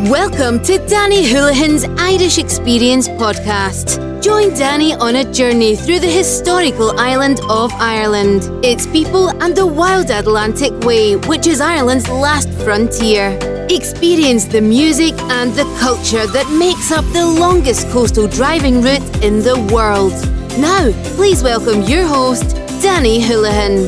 Welcome to Danny Houlihan's Irish Experience podcast. Join Danny on a journey through the historical island of Ireland, its people and the wild Atlantic Way, which is Ireland's last frontier. Experience the music and the culture that makes up the longest coastal driving route in the world. Now, please welcome your host, Danny Houlihan.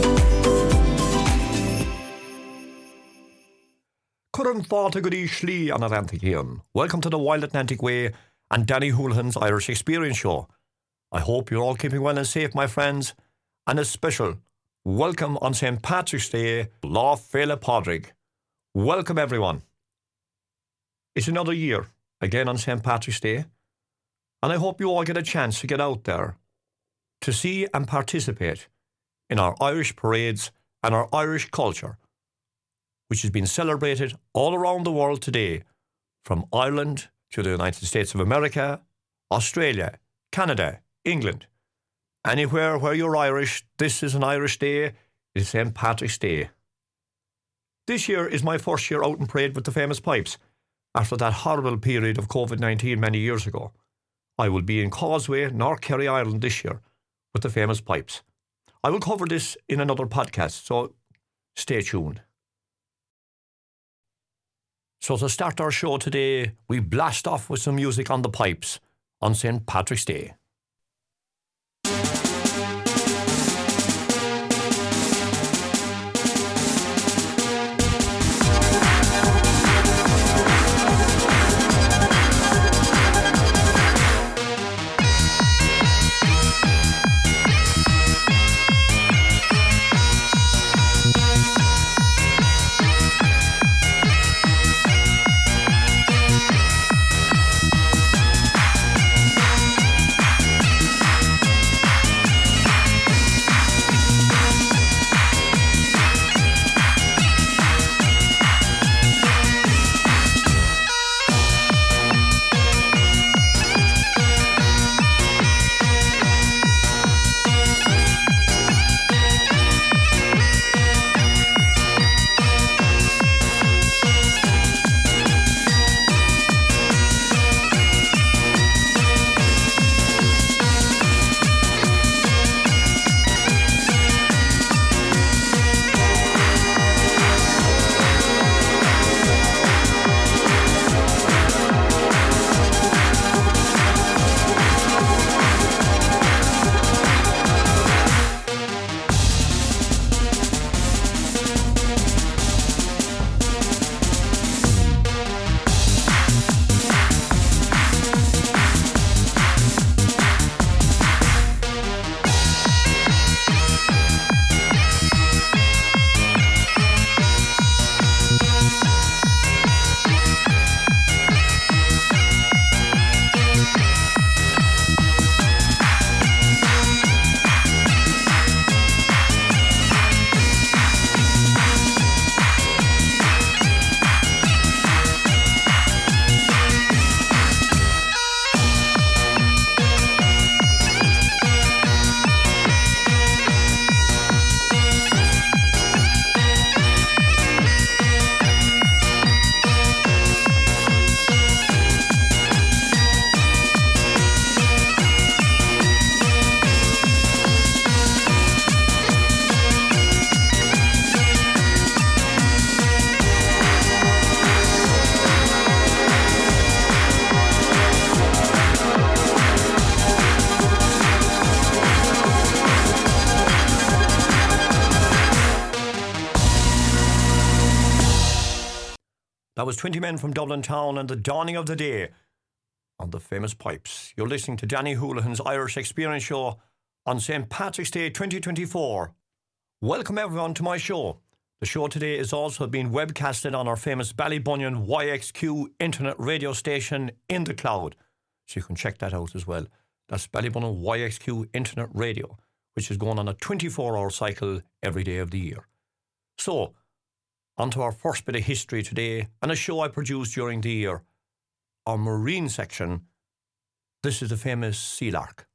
Curran fáta go dtí slí an Atlantic here. Welcome to the Wild Atlantic Way and Danny Houlihan's Irish Experience Show. I hope you're all keeping well and safe, my friends, and a special welcome on St. Patrick's Day, Lá Féile Pádraig. Welcome everyone. It's another year, again on St. Patrick's Day, and I hope you all get a chance to get out there to see and participate in our Irish parades and our Irish culture, which has been celebrated all around the world today, from Ireland to the United States of America, Australia, Canada, England. Anywhere where you're Irish, this is an Irish day, it's St. Patrick's Day. This year is my first year out in parade with the famous pipes, after that horrible period of COVID-19 many years ago. I will be in Causeway, North Kerry, Ireland this year with the famous pipes. I will cover this in another podcast, so stay tuned. So to start our show today, we blast off with some music on the pipes on St. Patrick's Day. That was 20 Men from Dublin Town and the Dawning of the Day on the famous pipes. You're listening to Danny Houlihan's Irish Experience Show on St. Patrick's Day 2024. Welcome everyone to my show. The show today is also being webcasted on our famous Ballybunion YXQ internet radio station in the cloud. So you can check that out as well. That's Ballybunion YXQ internet radio, which is going on a 24-hour cycle every day of the year. So, on to our first bit of history today, and a show I produced during the year. Our marine section, this is the famous Sea Lark.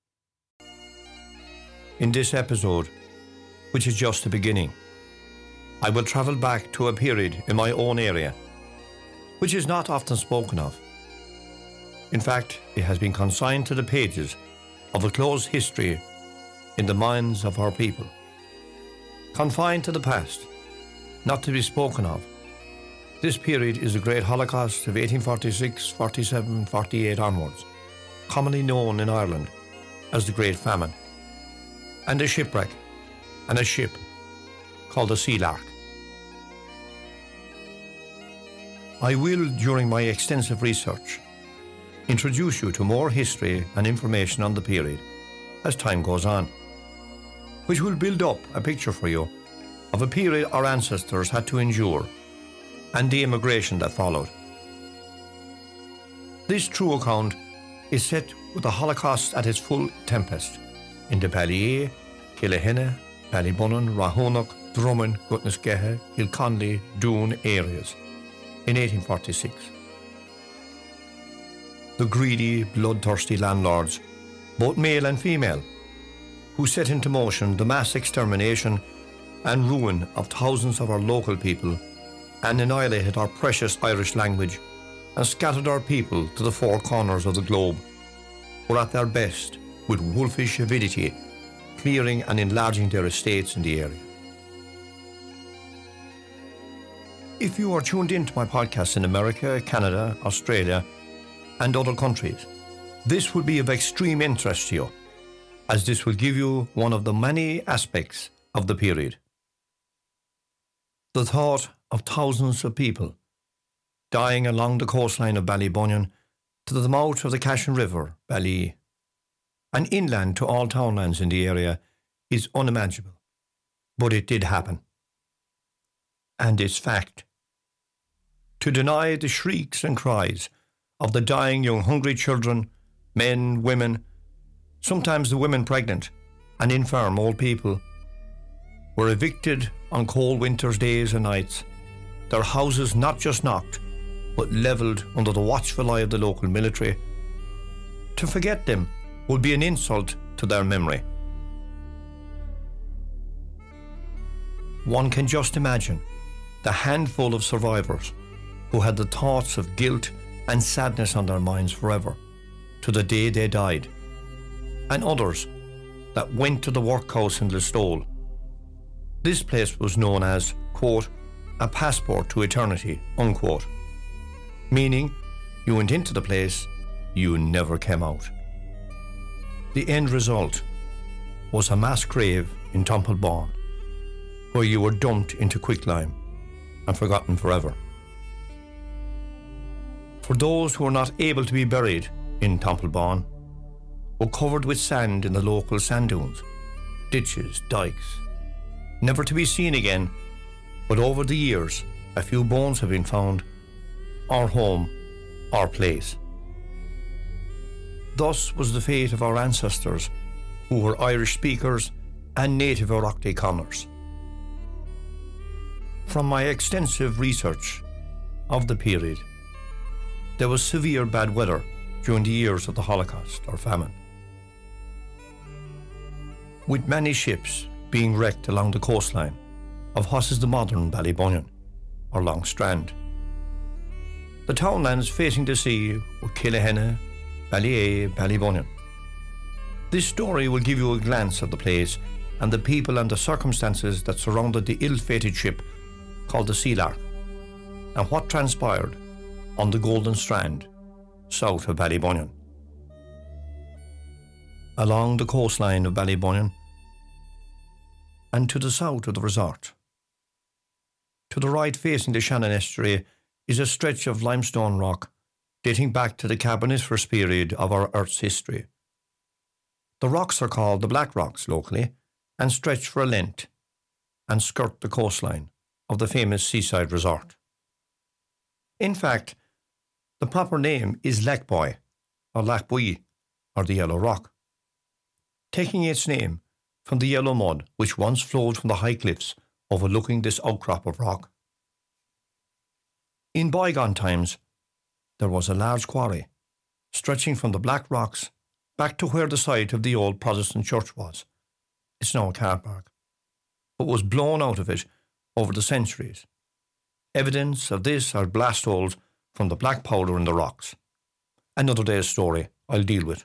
In this episode, which is just the beginning, I will travel back to a period in my own area which is not often spoken of. In fact, it has been consigned to the pages of a closed history in the minds of our people. Confined to the past, not to be spoken of, this period is the Great Holocaust of 1846, 47, 48 onwards, commonly known in Ireland as the Great Famine, and a shipwreck and a ship called the Sealark. I will, during my extensive research, introduce you to more history and information on the period as time goes on, which will build up a picture for you of a period our ancestors had to endure and the immigration that followed. This true account is set with the Holocaust at its full tempest in the Ballyea, Killehenna, Ballybunnon, Rahonach, Drummond, Gutnesgeha, Kilconley, Doon areas in 1846. The greedy, bloodthirsty landlords, both male and female, who set into motion the mass extermination and ruin of thousands of our local people and annihilated our precious Irish language and scattered our people to the four corners of the globe, were at their best with wolfish avidity, clearing and enlarging their estates in the area. If you are tuned into my podcast in America, Canada, Australia, and other countries, this will be of extreme interest to you, as this will give you one of the many aspects of the period. The thought of thousands of people dying along the coastline of Ballybunion to the mouth of the Cashin River, Ballyea, and inland to all townlands in the area is unimaginable. But it did happen. And it's fact. To deny the shrieks and cries of the dying young hungry children, men, women, sometimes the women pregnant, and infirm old people, were evicted on cold winter's days and nights, their houses not just knocked, but levelled under the watchful eye of the local military. To forget them would be an insult to their memory. One can just imagine the handful of survivors who had the thoughts of guilt and sadness on their minds forever, to the day they died, and others that went to the workhouse in Listowel. This place was known as, quote, a passport to eternity, unquote, meaning you went into the place, you never came out. The end result was a mass grave in Tumplebawn, where you were dumped into quicklime and forgotten forever. For those who were not able to be buried in Tumplebawn, were covered with sand in the local sand dunes, ditches, dikes, never to be seen again, but over the years a few bones have been found, our home, our place. Thus was the fate of our ancestors, who were Irish speakers and native Oireachtaí conners. From my extensive research of the period, there was severe bad weather during the years of the Holocaust or famine, with many ships being wrecked along the coastline of what is the modern Ballybunion or Long Strand. The townlands facing the sea were Killehenna, Ballyea, Ballybunion. This story will give you a glance of the place and the people and the circumstances that surrounded the ill-fated ship called the Sealark, and what transpired on the Golden Strand, south of Ballybunion. Along the coastline of Ballybunion, and to the south of the resort, to the right facing the Shannon Estuary, is a stretch of limestone rock dating back to the Carboniferous period of our Earth's history. The rocks are called the Black Rocks locally and stretch for a length and skirt the coastline of the famous seaside resort. In fact, the proper name is Lackboy or Lackboy or the Yellow Rock, taking its name from the yellow mud which once flowed from the high cliffs overlooking this outcrop of rock. In bygone times, there was a large quarry stretching from the Black Rocks back to where the site of the old Protestant church was. It's now a car park, but was blown out of it over the centuries. Evidence of this are blast holes from the black powder in the rocks. Another day's story I'll deal with.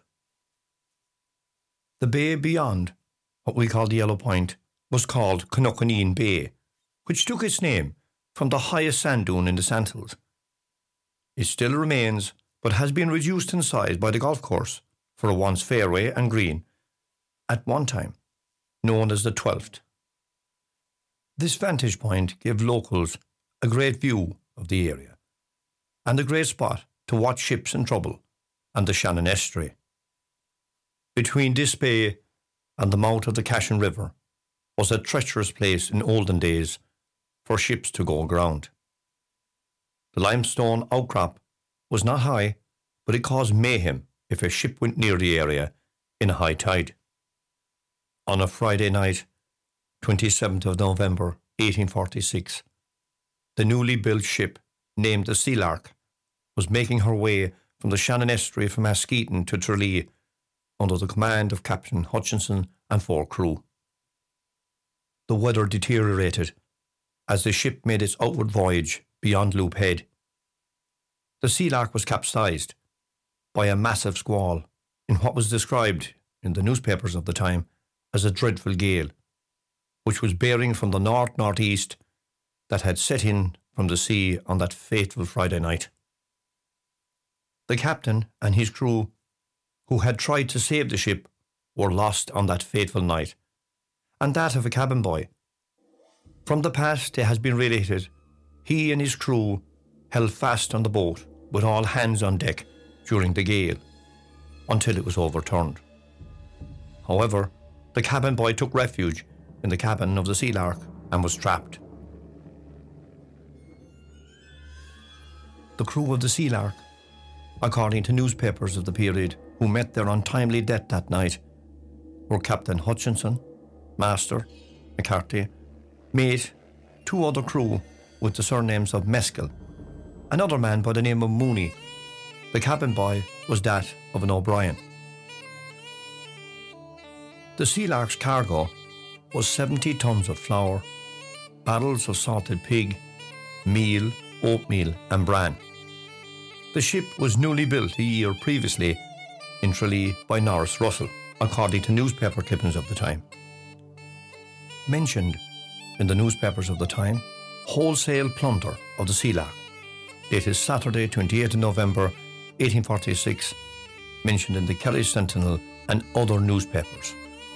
The bay beyond what we call the Yellow Point was called Cnoconeen Bay, which took its name from the highest sand dune in the Sandhills. It still remains, but has been reduced in size by the golf course for a once fairway and green at one time, known as the 12th. This vantage point gave locals a great view of the area and a great spot to watch ships in trouble and the Shannon Estuary. Between this bay and the mouth of the Cashin River was a treacherous place in olden days for ships to go aground. The limestone outcrop was not high, but it caused mayhem if a ship went near the area in a high tide. On a Friday night, 27th of November 1846, the newly built ship, named the Sealark, was making her way from the Shannon Estuary from Askeaton to Tralee under the command of Captain Hutchinson and 4 crew. The weather deteriorated as the ship made its outward voyage beyond Loop Head. The Sealark was capsized by a massive squall in what was described in the newspapers of the time as a dreadful gale, which was bearing from the north-northeast that had set in from the sea on that fateful Friday night. The captain and his crew, who had tried to save the ship, were lost on that fateful night, and that of a cabin boy. From the past it has been related, he and his crew held fast on the boat with all hands on deck during the gale, until it was overturned. However, the cabin boy took refuge in the cabin of the Sealark and was trapped. The crew of the Sealark, according to newspapers of the period who met their untimely death that night, were Captain Hutchinson, Master, McCarthy, mate, 2 other crew with the surnames of Mescal, another man by the name of Mooney. The cabin boy was that of an O'Brien. The Sealark's cargo was 70 tons of flour, barrels of salted pig, meal, oatmeal and bran. The ship was newly built a year previously in Tralee by Norris Russell, according to newspaper clippings of the time. Mentioned in the newspapers of the time, wholesale plunder of the Sealark, dated Saturday 28th November 1846, mentioned in the Kerry Sentinel and other newspapers.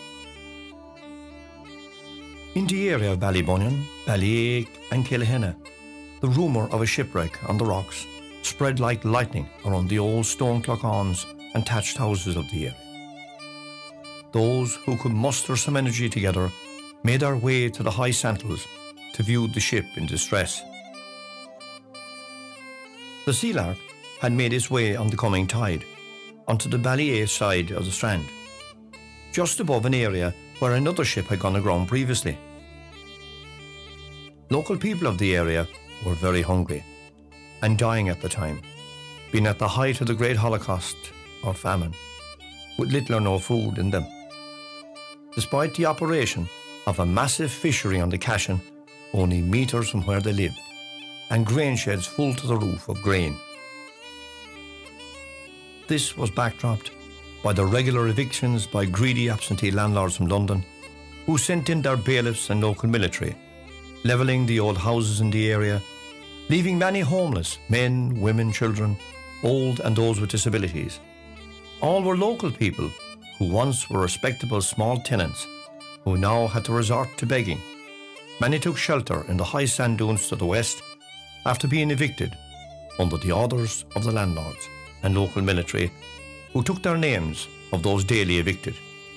In the area of Ballybunion, Ballyache and Kilhenna, the rumour of a shipwreck on the rocks spread like lightning around the old stone clock-ons and thatched houses of the area. Those who could muster some energy together made their way to the high Sandhills to view the ship in distress. The Sealark had made its way on the coming tide onto the Ballyache side of the strand, just above an area where another ship had gone aground previously. Local people of the area were very hungry and dying at the time, being at the height of the Great Holocaust or famine, with little or no food in them. Despite the operation of a massive fishery on the Cashin, only metres from where they lived, and grain sheds full to the roof of grain. This was backdropped by the regular evictions by greedy absentee landlords from London, who sent in their bailiffs and local military, levelling the old houses in the area, leaving many homeless, men, women, children, old and those with disabilities. All were local people who once were respectable small tenants, who now had to resort to begging. Many took shelter in the high sand dunes to the west after being evicted under the orders of the landlords and local military, who took their names of those daily evicted.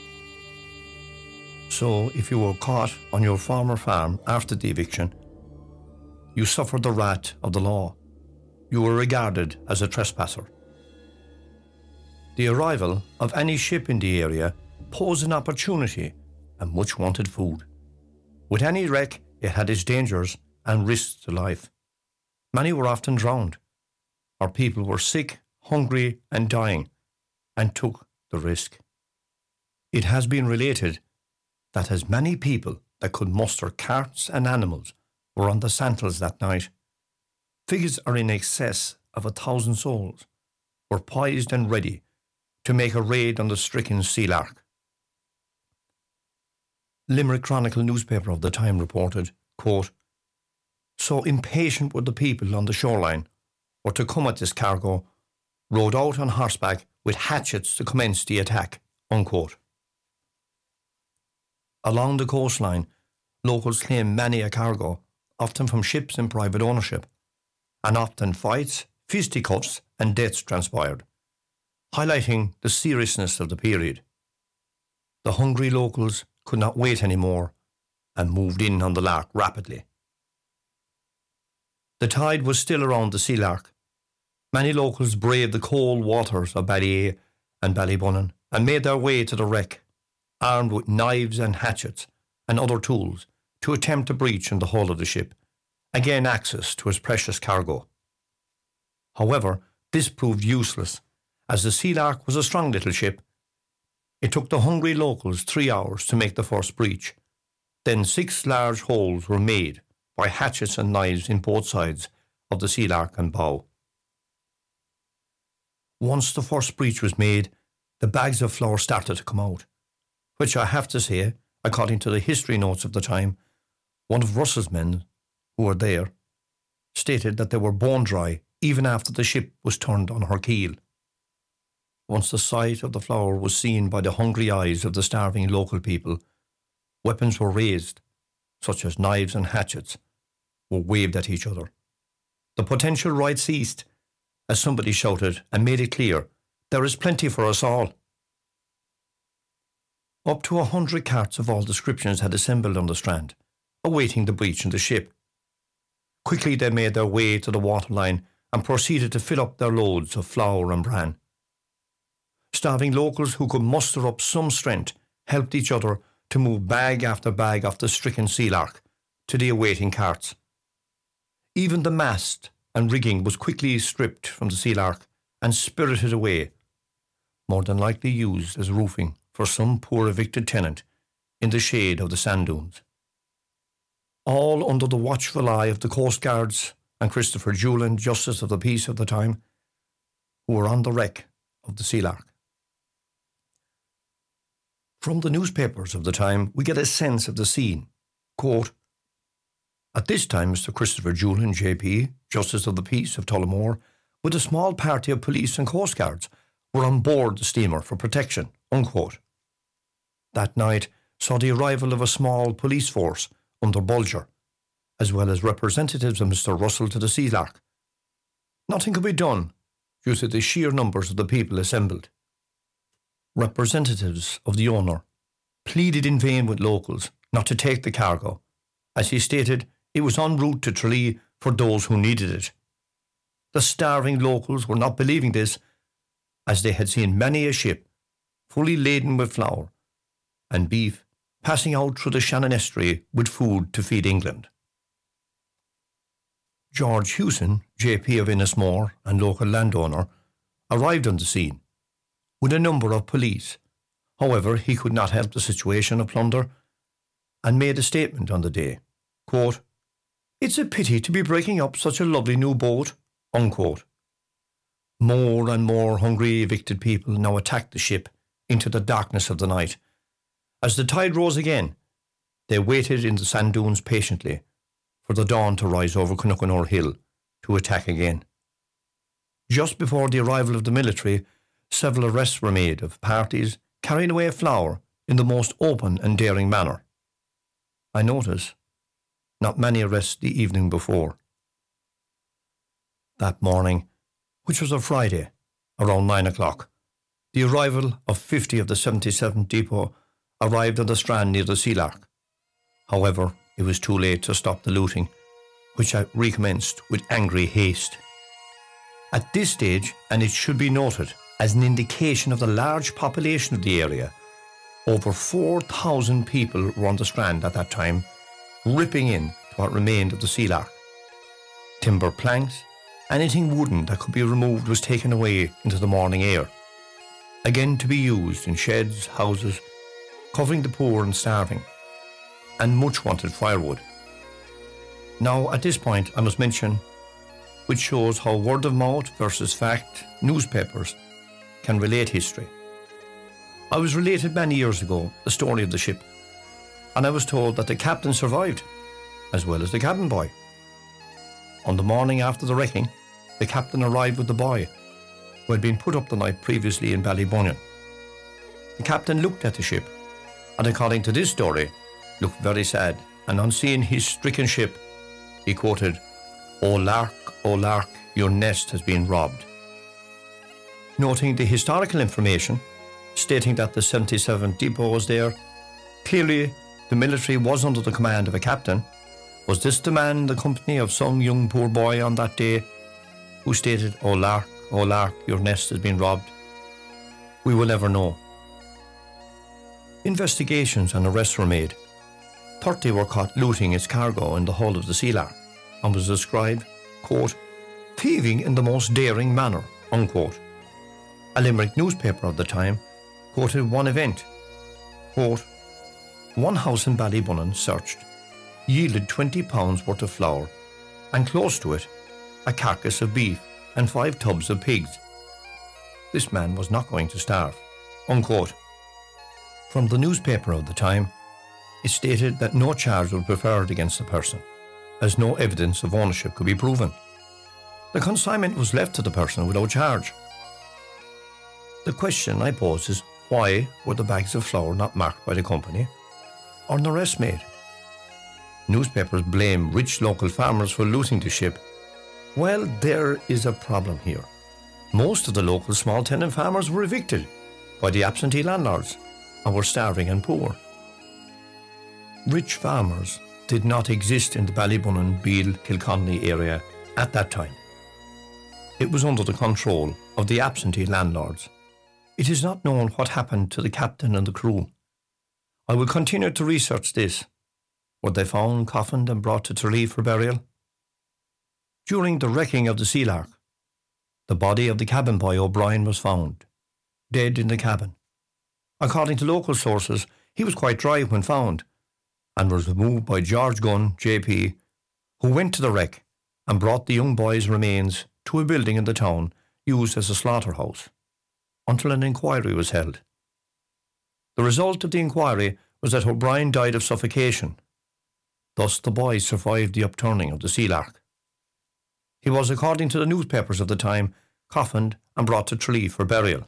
So if you were caught on your former farm after the eviction, you suffered the wrath of the law. You were regarded as a trespasser. The arrival of any ship in the area posed an opportunity and much wanted food. With any wreck, it had its dangers and risks to life. Many were often drowned. Our people were sick, hungry and dying, and took the risk. It has been related that as many people that could muster carts and animals were on the Sandhills that night. Figures are in excess of 1,000 souls were poised and ready to make a raid on the stricken Sealark. Limerick Chronicle newspaper of the time reported, quote, "So impatient were the people on the shoreline or to come at this cargo, rode out on horseback with hatchets to commence the attack," unquote. Along the coastline, locals claimed many a cargo, often from ships in private ownership, and often fights, fisticuffs and deaths transpired, highlighting the seriousness of the period. The hungry locals could not wait anymore and moved in on the Lark rapidly. The tide was still around the Sealark. Many locals braved the cold waters of Ballea and Ballybunnon and made their way to the wreck, armed with knives and hatchets and other tools to attempt a breach in the hull of the ship and gain access to its precious cargo. However, this proved useless, as the Sealark was a strong little ship. It took the hungry locals 3 hours to make the first breach. Then 6 large holes were made by hatchets and knives in both sides of the Sealark and bow. Once the first breach was made, the bags of flour started to come out, which I have to say, according to the history notes of the time, one of Russell's men who were there stated that they were bone dry even after the ship was turned on her keel. Once the sight of the flour was seen by the hungry eyes of the starving local people, weapons were raised, such as knives and hatchets, were waved at each other. The potential riot ceased as somebody shouted and made it clear, "There is plenty for us all." Up to 100 carts of all descriptions had assembled on the strand, awaiting the breach in the ship. Quickly they made their way to the waterline and proceeded to fill up their loads of flour and bran. Starving locals who could muster up some strength helped each other to move bag after bag off the stricken Sealark to the awaiting carts. Even the mast and rigging was quickly stripped from the Sealark and spirited away, more than likely used as roofing for some poor evicted tenant in the shade of the sand dunes. All under the watchful eye of the Coast Guards and Christopher Jullin, Justice of the Peace of the time, who were on the wreck of the Sealark. From the newspapers of the time, we get a sense of the scene. Quote, "At this time, Mr. Christopher Jullin, JP, Justice of the Peace of Tullamore, with a small party of police and Coast Guards, were on board the steamer for protection," unquote. That night saw the arrival of a small police force under Bulger, as well as representatives of Mr. Russell to the Sealark. Nothing could be done due to the sheer numbers of the people assembled. Representatives of the owner pleaded in vain with locals not to take the cargo, as he stated it was en route to Tralee for those who needed it. The starving locals were not believing this, as they had seen many a ship fully laden with flour and beef passing out through the Shannon Estuary with food to feed England. George Hewson, JP of Innismore and local landowner, arrived on the scene with a number of police. However, he could not help the situation of plunder and made a statement on the day. Quote, "It's a pity to be breaking up such a lovely new boat," unquote. More and more hungry evicted people now attacked the ship into the darkness of the night. As the tide rose again, they waited in the sand dunes patiently for the dawn to rise over Cnoughanore Hill to attack again. Just before the arrival of the military, several arrests were made of parties carrying away flour in the most open and daring manner. I notice not many arrests the evening before. That morning, which was a Friday, around 9 o'clock, the arrival of 50 of the 77th Depot arrived on the strand near the Sealark. However, it was too late to stop the looting, which had recommenced with angry haste. At this stage, and it should be noted as an indication of the large population of the area, over 4,000 people were on the strand at that time, ripping in to what remained of the Sealark. Timber planks, anything wooden that could be removed was taken away into the morning air, again to be used in sheds, houses, covering the poor and starving, and much wanted firewood. Now, at this point, I must mention which shows how word of mouth versus fact newspapers can relate history. I was related many years ago the story of the ship, and I was told that the captain survived, as well as the cabin boy. On the morning after the wrecking, the captain arrived with the boy, who had been put up the night previously in Ballybunion. The captain looked at the ship, and according to this story, looked very sad, and on seeing his stricken ship, he quoted, O lark, your nest has been robbed." Noting the historical information, stating that the 77th depot was there, clearly the military was under the command of a captain. Was this the man in the company of some young poor boy on that day who stated, O lark, your nest has been robbed"? We will never know. Investigations and arrests were made. 30 were caught looting its cargo in the hull of the Sea Lark, and was described, quote, "thieving in the most daring manner," unquote. A Limerick newspaper of the time quoted one event, quote, "One house in Ballybunion searched, yielded £20 worth of flour, and close to it, a carcass of beef and 5 tubs of pigs. This man was not going to starve," unquote. From the newspaper of the time, it stated that no charge was preferred against the person, as no evidence of ownership could be proven. The consignment was left to the person without charge. The question I pose is, why were the bags of flour not marked by the company or an arrest made? Newspapers blame rich local farmers for looting the ship. Well, there is a problem here. Most of the local small tenant farmers were evicted by the absentee landlords and were starving and poor. Rich farmers did not exist in the Ballybunion, Beal, Kilconnelly area at that time. It was under the control of the absentee landlords. It is not known what happened to the captain and the crew. I will continue to research this. Were they found, coffined and brought to Tralee for burial? During the wrecking of the Sea Lark, the body of the cabin boy O'Brien was found, dead in the cabin. According to local sources, he was quite dry when found, and was removed by George Gunn, JP, who went to the wreck and brought the young boy's remains to a building in the town used as a slaughterhouse, until an inquiry was held. The result of the inquiry was that O'Brien died of suffocation. Thus the boy survived the upturning of the Sea Lark. He was, according to the newspapers of the time, coffined and brought to Tralee for burial.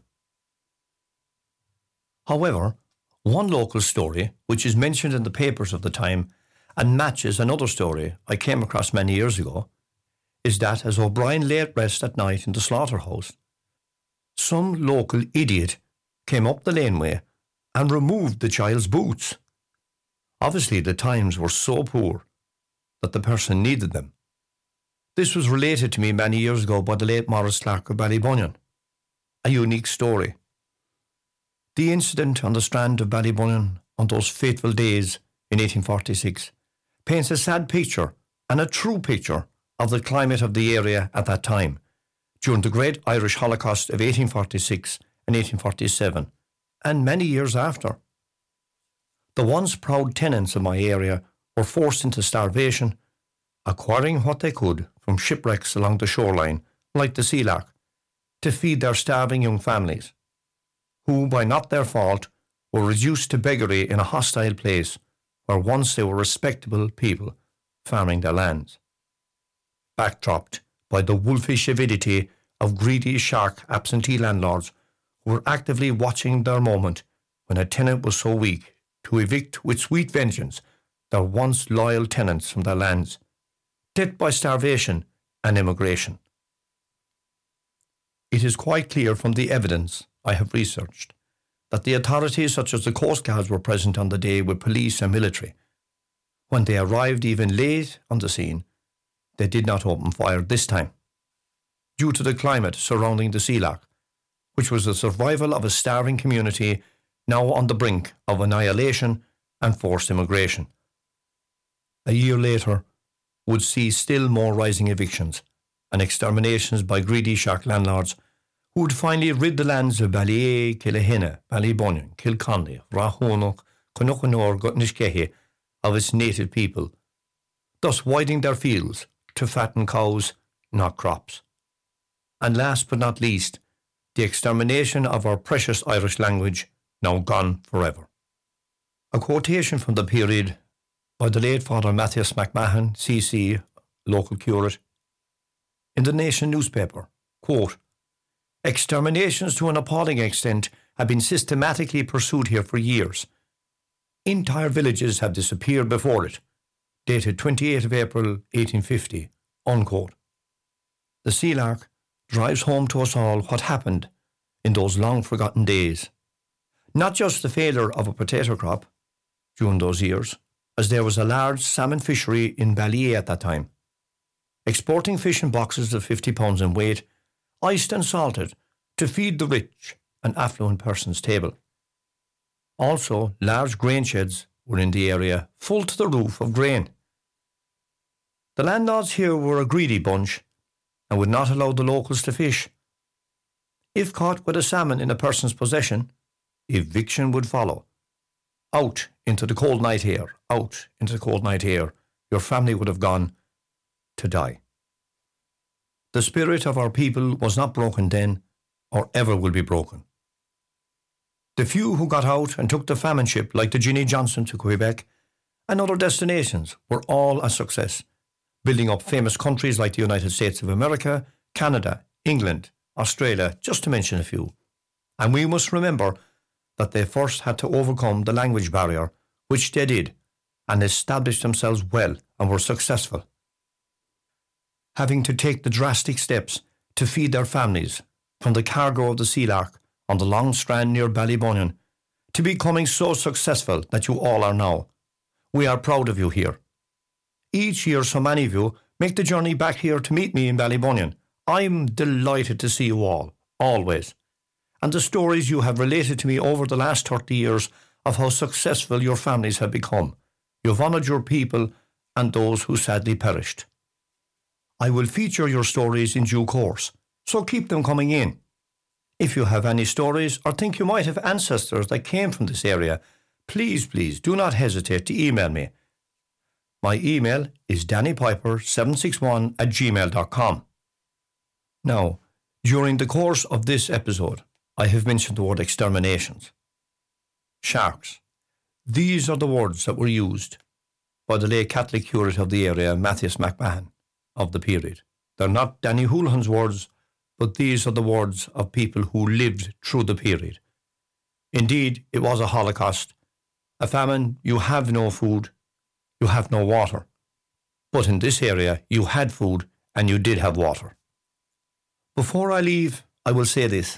However, one local story, which is mentioned in the papers of the time and matches another story I came across many years ago, is that as O'Brien lay at rest at night in the slaughterhouse, some local idiot came up the laneway and removed the child's boots. Obviously, the times were so poor that the person needed them. This was related to me many years ago by the late Maurice Clark of Ballybunion. A unique story. The incident on the strand of Ballybunion on those fateful days in 1846 paints a sad picture and a true picture of the climate of the area at that time, during the Great Irish Holocaust of 1846 and 1847, and many years after. The once proud tenants of my area were forced into starvation, acquiring what they could from shipwrecks along the shoreline, like the Sea Lark, to feed their starving young families, who, by not their fault, were reduced to beggary in a hostile place where once they were respectable people farming their lands. Backdropped by the wolfish avidity of greedy shark absentee landlords who were actively watching their moment when a tenant was so weak to evict with sweet vengeance their once loyal tenants from their lands, death by starvation and immigration. It is quite clear from the evidence I have researched that the authorities such as the Coast Guards were present on the day with police and military. When they arrived even late on the scene, they did not open fire this time, due to the climate surrounding the Sea Lark, which was the survival of a starving community now on the brink of annihilation and forced immigration. A year later would see still more rising evictions and exterminations by greedy shark landlords who would finally rid the lands of Ballyea, Killahena, Ballybunion, Kilconnelly, Rahonach, Conoconour, Gutnishkehe of its native people, thus widening their fields to fatten cows, not crops. And last but not least, the extermination of our precious Irish language, now gone forever. A quotation from the period by the late Father Matthias McMahon, CC, local curate, in the Nation newspaper, quote, "Exterminations to an appalling extent have been systematically pursued here for years. Entire villages have disappeared before it," dated 28th of April 1850, unquote. The Sea Lark drives home to us all what happened in those long-forgotten days. Not just the failure of a potato crop during those years, as there was a large salmon fishery in Ballyea at that time, exporting fish in boxes of 50 pounds in weight, iced and salted, to feed the rich and affluent person's table. Also, large grain sheds were in the area, full to the roof of grain. The landlords here were a greedy bunch and would not allow the locals to fish. If caught with a salmon in a person's possession, eviction would follow. Out into the cold night air, out into the cold night air, your family would have gone to die. The spirit of our people was not broken then, or ever will be broken. The few who got out and took the famine ship, like the Ginny Johnson to Quebec and other destinations, were all a success, building up famous countries like the United States of America, Canada, England, Australia, just to mention a few. And we must remember that they first had to overcome the language barrier, which they did, and established themselves well and were successful. Having to take the drastic steps to feed their families from the cargo of the Sea Lark on the long strand near Ballybunion to becoming so successful that you all are now. We are proud of you here. Each year so many of you make the journey back here to meet me in Ballybunion. I'm delighted to see you all, always. And the stories you have related to me over the last 30 years of how successful your families have become. You've honoured your people and those who sadly perished. I will feature your stories in due course, so keep them coming in. If you have any stories or think you might have ancestors that came from this area, please do not hesitate to email me. My email is dannypiper761@gmail.com. Now, during the course of this episode, I have mentioned the word exterminations. Sharks. These are the words that were used by the late Catholic curate of the area, Matthias McMahon, of the period. They're not Danny Houlihan's words, but these are the words of people who lived through the period. Indeed, it was a holocaust, a famine. You have no food, you have no water. But in this area, you had food and you did have water. Before I leave, I will say this.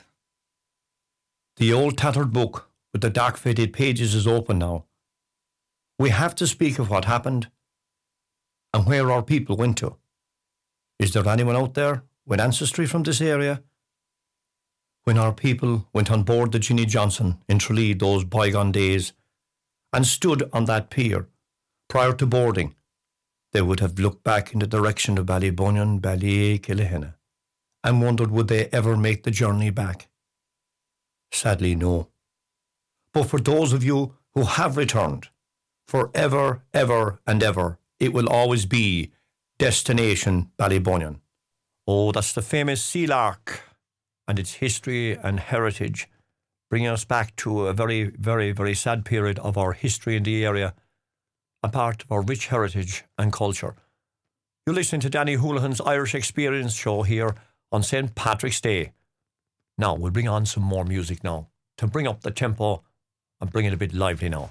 The old tattered book with the dark faded pages is open now. We have to speak of what happened and where our people went to. Is there anyone out there with ancestry from this area? When our people went on board the Ginny Johnson in Tralee those bygone days and stood on that pier prior to boarding, they would have looked back in the direction of Ballybunion, Ballyea, Killehenna, and wondered would they ever make the journey back. Sadly, no. But for those of you who have returned, forever, ever and ever, it will always be Destination Ballybunion. Oh, that's the famous Sea Lark and its history and heritage, bringing us back to a very, very, very sad period of our history in the area, a part of our rich heritage and culture. You're listening to Danny Houlihan's Irish Experience show here on St. Patrick's Day. Now, we'll bring on some more music now to bring up the tempo and bring it a bit lively now.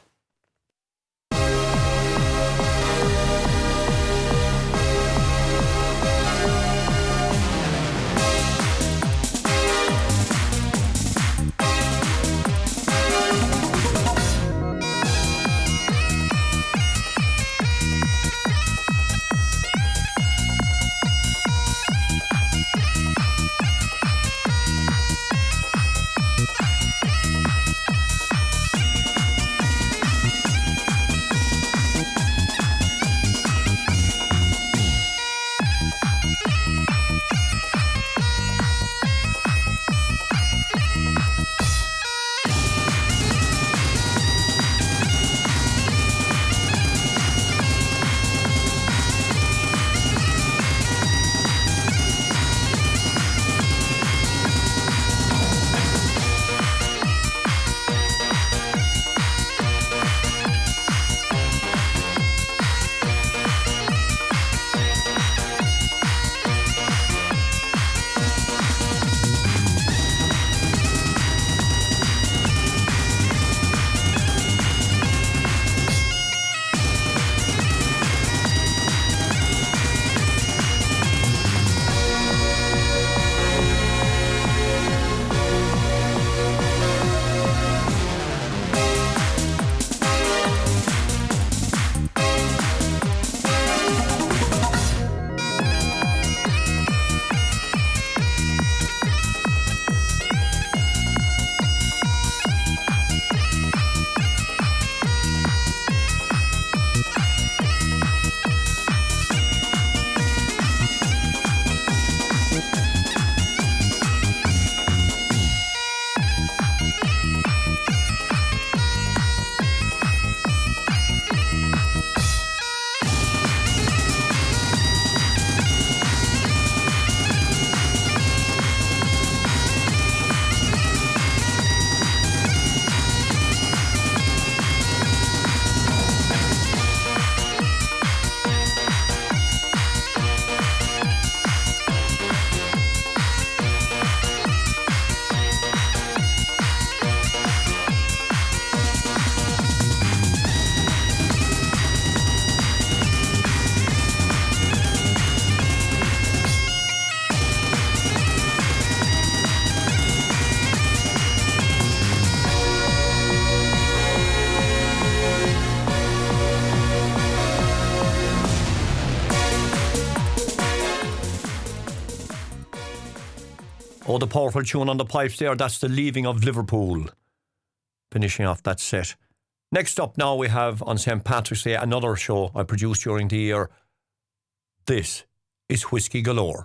Oh, the powerful tune on the pipes there, that's The Leaving of Liverpool. Finishing off that set. Next up now we have on St. Patrick's Day another show I produced during the year. This is Whiskey Galore.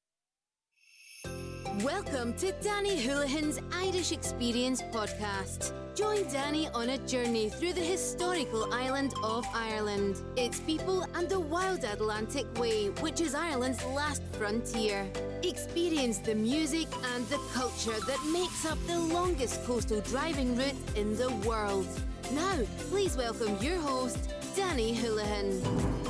Welcome to Danny Houlihan's Irish Experience podcast. Join Danny on a journey through the historical island of Ireland, its people and the wild Atlantic Way, which is Ireland's last frontier. Experience the music and the culture that makes up the longest coastal driving route in the world. Now, please welcome your host, Danny Houlihan.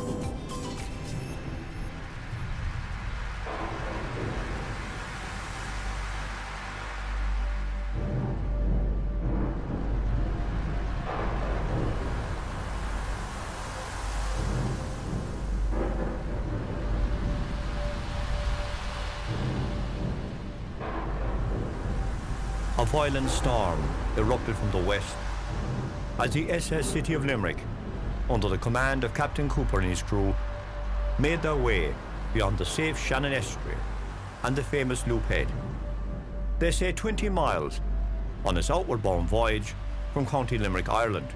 A violent storm erupted from the west as the SS City of Limerick, under the command of Captain Cooper and his crew, made their way beyond the safe Shannon Estuary and the famous Loop Head. They say 20 miles on its outward bound voyage from County Limerick, Ireland.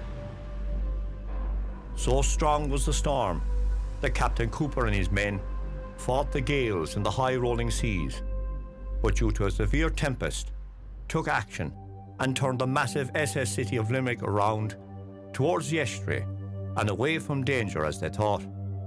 So strong was the storm that Captain Cooper and his men fought the gales and the high rolling seas, but due to a severe tempest, took action and turned the massive SS City of Limerick around towards the estuary and away from danger, as they thought.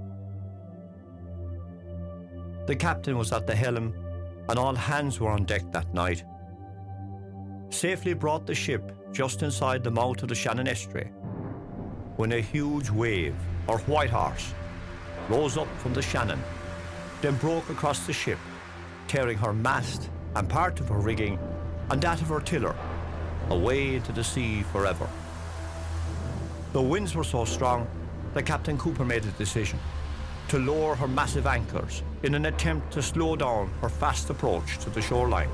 The captain was at the helm and all hands were on deck that night. Safely brought the ship just inside the mouth of the Shannon Estuary when a huge wave, or white horse, rose up from the Shannon, then broke across the ship, tearing her mast and part of her rigging and that of her tiller away into the sea forever. The winds were so strong that Captain Cooper made a decision to lower her massive anchors in an attempt to slow down her fast approach to the shoreline.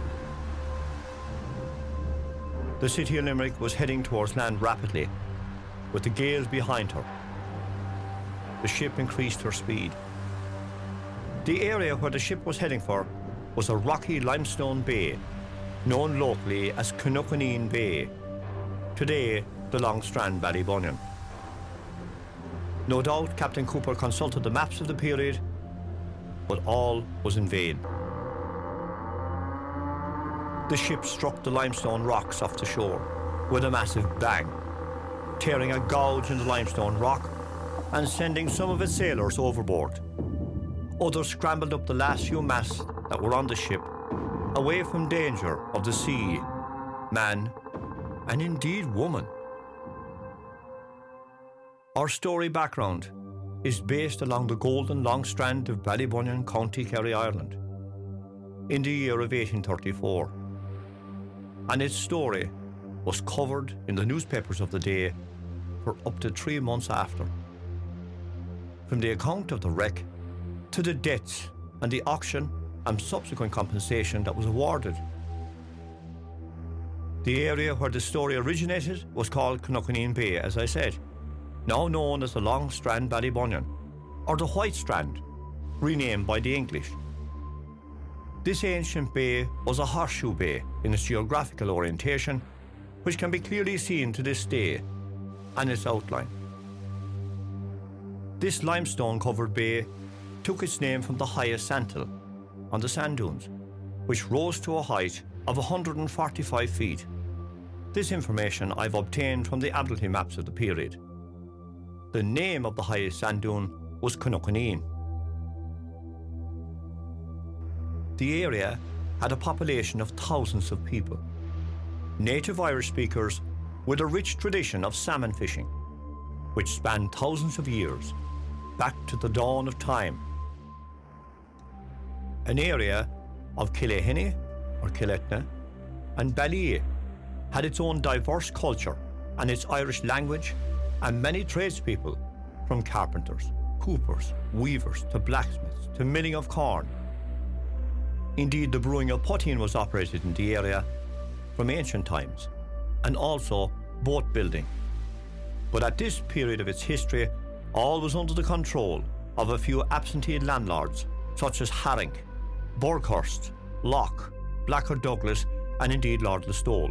The city of Limerick was heading towards land rapidly, with the gales behind her. The ship increased her speed. The area where the ship was heading for was a rocky limestone bay known locally as Cnoconeen Bay, today the Long Strand Ballybunion. No doubt Captain Cooper consulted the maps of the period, but all was in vain. The ship struck the limestone rocks off the shore with a massive bang, tearing a gouge in the limestone rock and sending some of its sailors overboard. Others scrambled up the last few masts that were on the ship, away from danger of the sea, man, and indeed woman. Our story background is based along the Golden Long Strand of Ballybunion, County Kerry, Ireland, in the year of 1834, and its story was covered in the newspapers of the day for up to 3 months after. From the account of the wreck to the deaths and the auction and subsequent compensation that was awarded. The area where the story originated was called Cnoconeen Bay, as I said, now known as the Long Strand Ballybunion, or the White Strand, renamed by the English. This ancient bay was a horseshoe bay in its geographical orientation, which can be clearly seen to this day, and its outline. This limestone-covered bay took its name from the highest sandhill on the sand dunes, which rose to a height of 145 feet. This information I've obtained from the Admiralty maps of the period. The name of the highest sand dune was Cnoconeen. The area had a population of thousands of people, native Irish speakers with a rich tradition of salmon fishing, which spanned thousands of years, back to the dawn of time. An area of Killehenny, or Killetna, and Ballyea had its own diverse culture and its Irish language, and many tradespeople, from carpenters, coopers, weavers, to blacksmiths, to milling of corn. Indeed, the brewing of poteen was operated in the area from ancient times, and also boat building. But at this period of its history, all was under the control of a few absentee landlords such as Harink, Borghurst, Loch, Blackard Douglas and indeed Lord Listowel.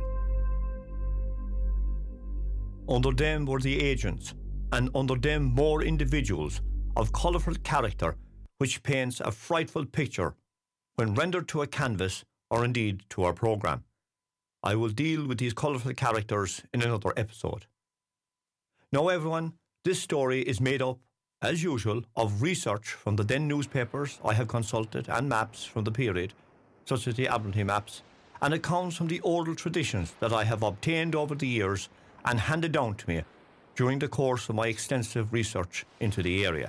Under them were the agents, and under them more individuals of colourful character which paints a frightful picture when rendered to a canvas or indeed to our programme. I will deal with these colourful characters in another episode. Now everyone, this story is made up, as usual, of research from the then newspapers I have consulted and maps from the period, such as the Admiralty maps, and accounts from the oral traditions that I have obtained over the years and handed down to me during the course of my extensive research into the area.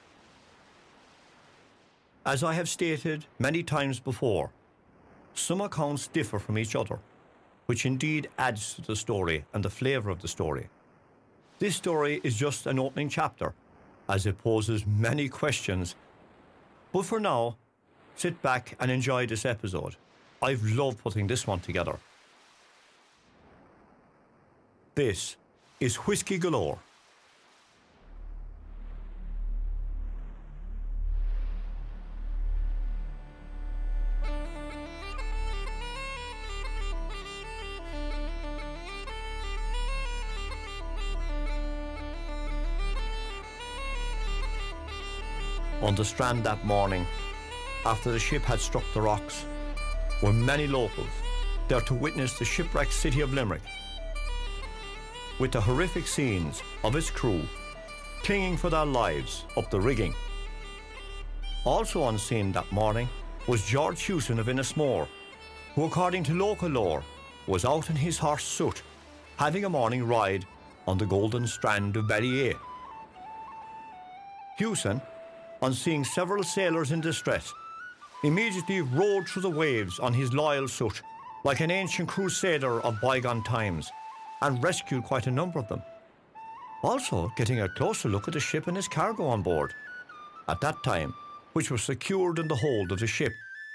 As I have stated many times before, some accounts differ from each other, which indeed adds to the story and the flavour of the story. This story is just an opening chapter, as it poses many questions. But for now, sit back and enjoy this episode. I've loved putting this one together. This is Whiskey Galore. On the strand that morning, after the ship had struck the rocks, were many locals there to witness the shipwrecked city of Limerick, with the horrific scenes of its crew clinging for their lives up the rigging. Also on scene that morning was George Hewson of Innismore, who, according to local lore, was out in his horse Soot, having a morning ride on the golden strand of Ballyea. Hewson, on seeing several sailors in distress, immediately rode through the waves on his loyal Soot like an ancient crusader of bygone times, and rescued quite a number of them, also getting a closer look at the ship and its cargo on board, at that time, which was secured in the hold of the ship.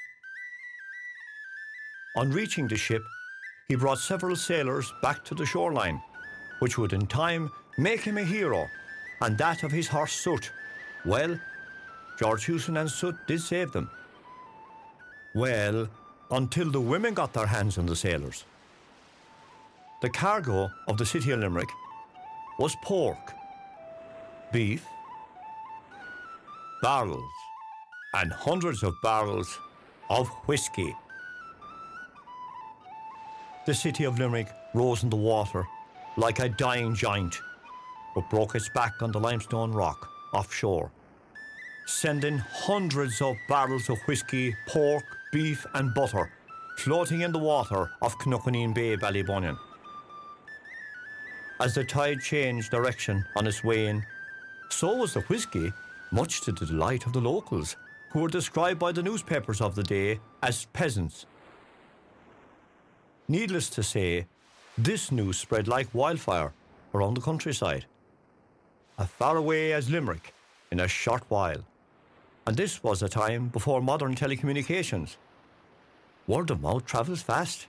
On reaching the ship, he brought several sailors back to the shoreline, which would in time make him a hero, and that of his horse Soot. Well, George Hewson and Soot did save them. Well, until the women got their hands on the sailors. The cargo of the city of Limerick was pork, beef, barrels, and hundreds of barrels of whiskey. The city of Limerick rose in the water like a dying giant, but broke its back on the limestone rock offshore, sending hundreds of barrels of whiskey, pork, beef and butter floating in the water off Cnockaneen Bay, Ballybunion. As the tide changed direction on its way in, so was the whiskey, much to the delight of the locals, who were described by the newspapers of the day as peasants. Needless to say, this news spread like wildfire around the countryside, as far away as Limerick in a short while. And this was a time before modern telecommunications. Word of mouth travels fast.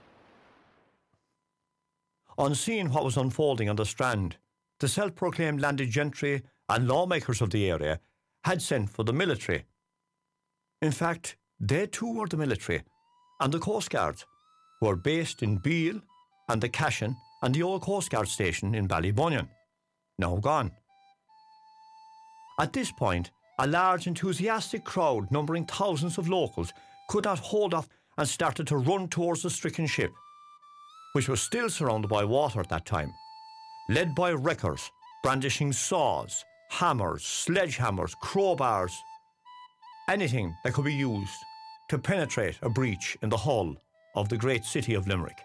On seeing what was unfolding on the strand, the self-proclaimed landed gentry and lawmakers of the area had sent for the military. In fact, they too were the military and the Coast Guards, who are based in Beale and the Cashin and the old Coast Guard station in Ballybunion, now gone. At this point, a large enthusiastic crowd numbering thousands of locals could not hold off and started to run towards the stricken ship, which was still surrounded by water at that time, led by wreckers brandishing saws, hammers, sledgehammers, crowbars, anything that could be used to penetrate a breach in the hull of the great city of Limerick.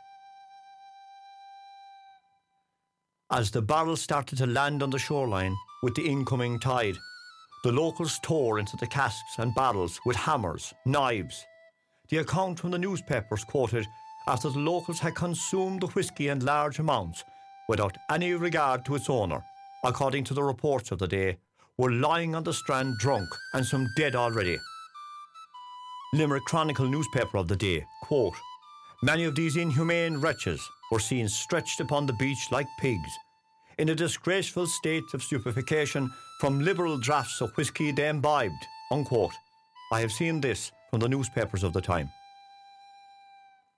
As the barrels started to land on the shoreline with the incoming tide, the locals tore into the casks and barrels with hammers, knives. The account from the newspapers quoted after the locals had consumed the whiskey in large amounts without any regard to its owner, according to the reports of the day, were lying on the strand drunk and some dead already. Limerick Chronicle newspaper of the day, quote, "Many of these inhumane wretches were seen stretched upon the beach like pigs, in a disgraceful state of stupefaction from liberal draughts of whiskey they imbibed," unquote. I have seen this from the newspapers of the time.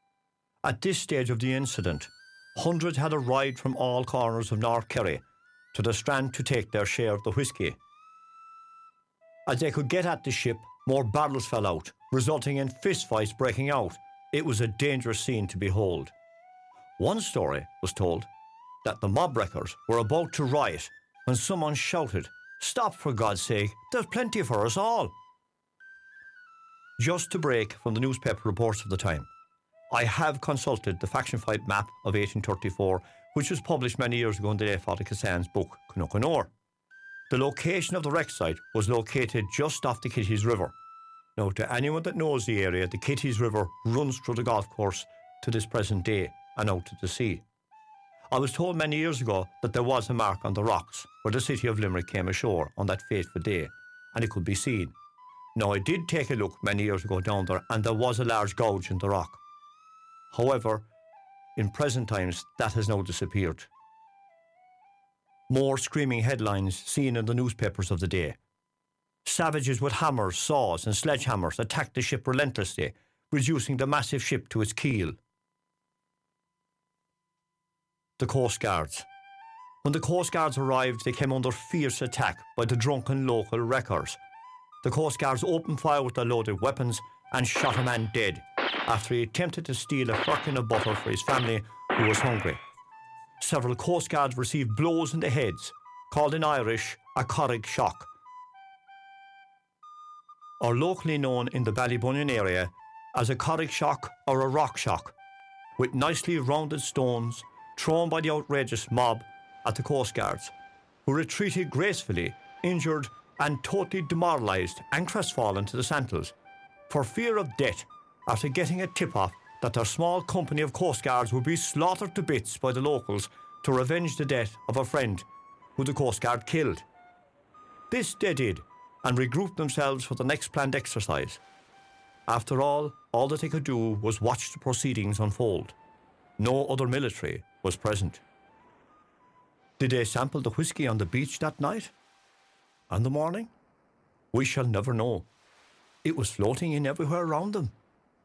At this stage of the incident, hundreds had arrived from all corners of North Kerry to the Strand to take their share of the whisky. As they could get at the ship, more barrels fell out, resulting in fistfights breaking out. It was a dangerous scene to behold. One story was told that the mob wreckers were about to riot when someone shouted, "Stop, for God's sake, there's plenty for us all." Just to break from the newspaper reports of the time, I have consulted the faction fight map of 1834, which was published many years ago in the Fáilte Cassan's book, Cnoc The location of the wreck site was located just off the Kitties River. Now, to anyone that knows the area, the Kitties River runs through the golf course to this present day and out to the sea. I was told many years ago that there was a mark on the rocks where the city of Limerick came ashore on that fateful day, and it could be seen. Now, I did take a look many years ago down there, and there was a large gouge in the rock. However, in present times, that has now disappeared. More screaming headlines seen in the newspapers of the day. Savages with hammers, saws and sledgehammers attacked the ship relentlessly, reducing the massive ship to its keel. The Coast Guards. When the Coast Guards arrived, they came under fierce attack by the drunken local wreckers. The Coast Guards opened fire with their loaded weapons and shot a man dead after he attempted to steal a firkin of butter for his family who was hungry. Several Coast Guards received blows in the heads, called in Irish a corrig shock, or locally known in the Ballybunion area as a corrig shock or a rock shock, with nicely rounded stones thrown by the outrageous mob at the Coast Guards, who retreated gracefully, injured and totally demoralised and crestfallen to the Santals, for fear of death after getting a tip-off that their small company of Coast Guards would be slaughtered to bits by the locals to revenge the death of a friend who the Coast Guard killed. This they did, and regrouped themselves for the next planned exercise. After all that they could do was watch the proceedings unfold. No other military was present. Did they sample the whisky on the beach that night? And the morning? We shall never know. It was floating in everywhere around them.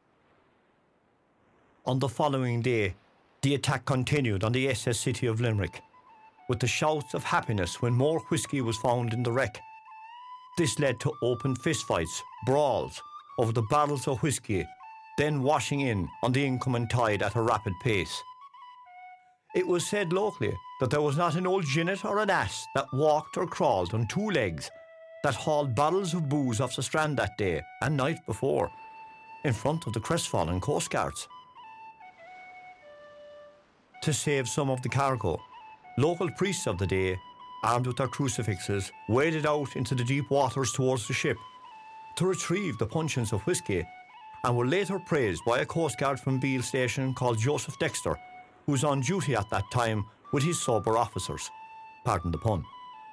On the following day, the attack continued on the SS City of Limerick, with the shouts of happiness when more whisky was found in the wreck. This led to open fistfights, brawls over the barrels of whisky, then washing in on the incoming tide at a rapid pace. It was said locally that there was not an old jinnet or an ass that walked or crawled on two legs that hauled barrels of booze off the Strand that day and night before, in front of the crestfallen Coast Guards. To save some of the cargo, local priests of the day, armed with their crucifixes, waded out into the deep waters towards the ship to retrieve the puncheons of whisky, and were later praised by a Coast Guard from Beale Station called Joseph Dexter, who was on duty at that time with his sober officers. Pardon the pun.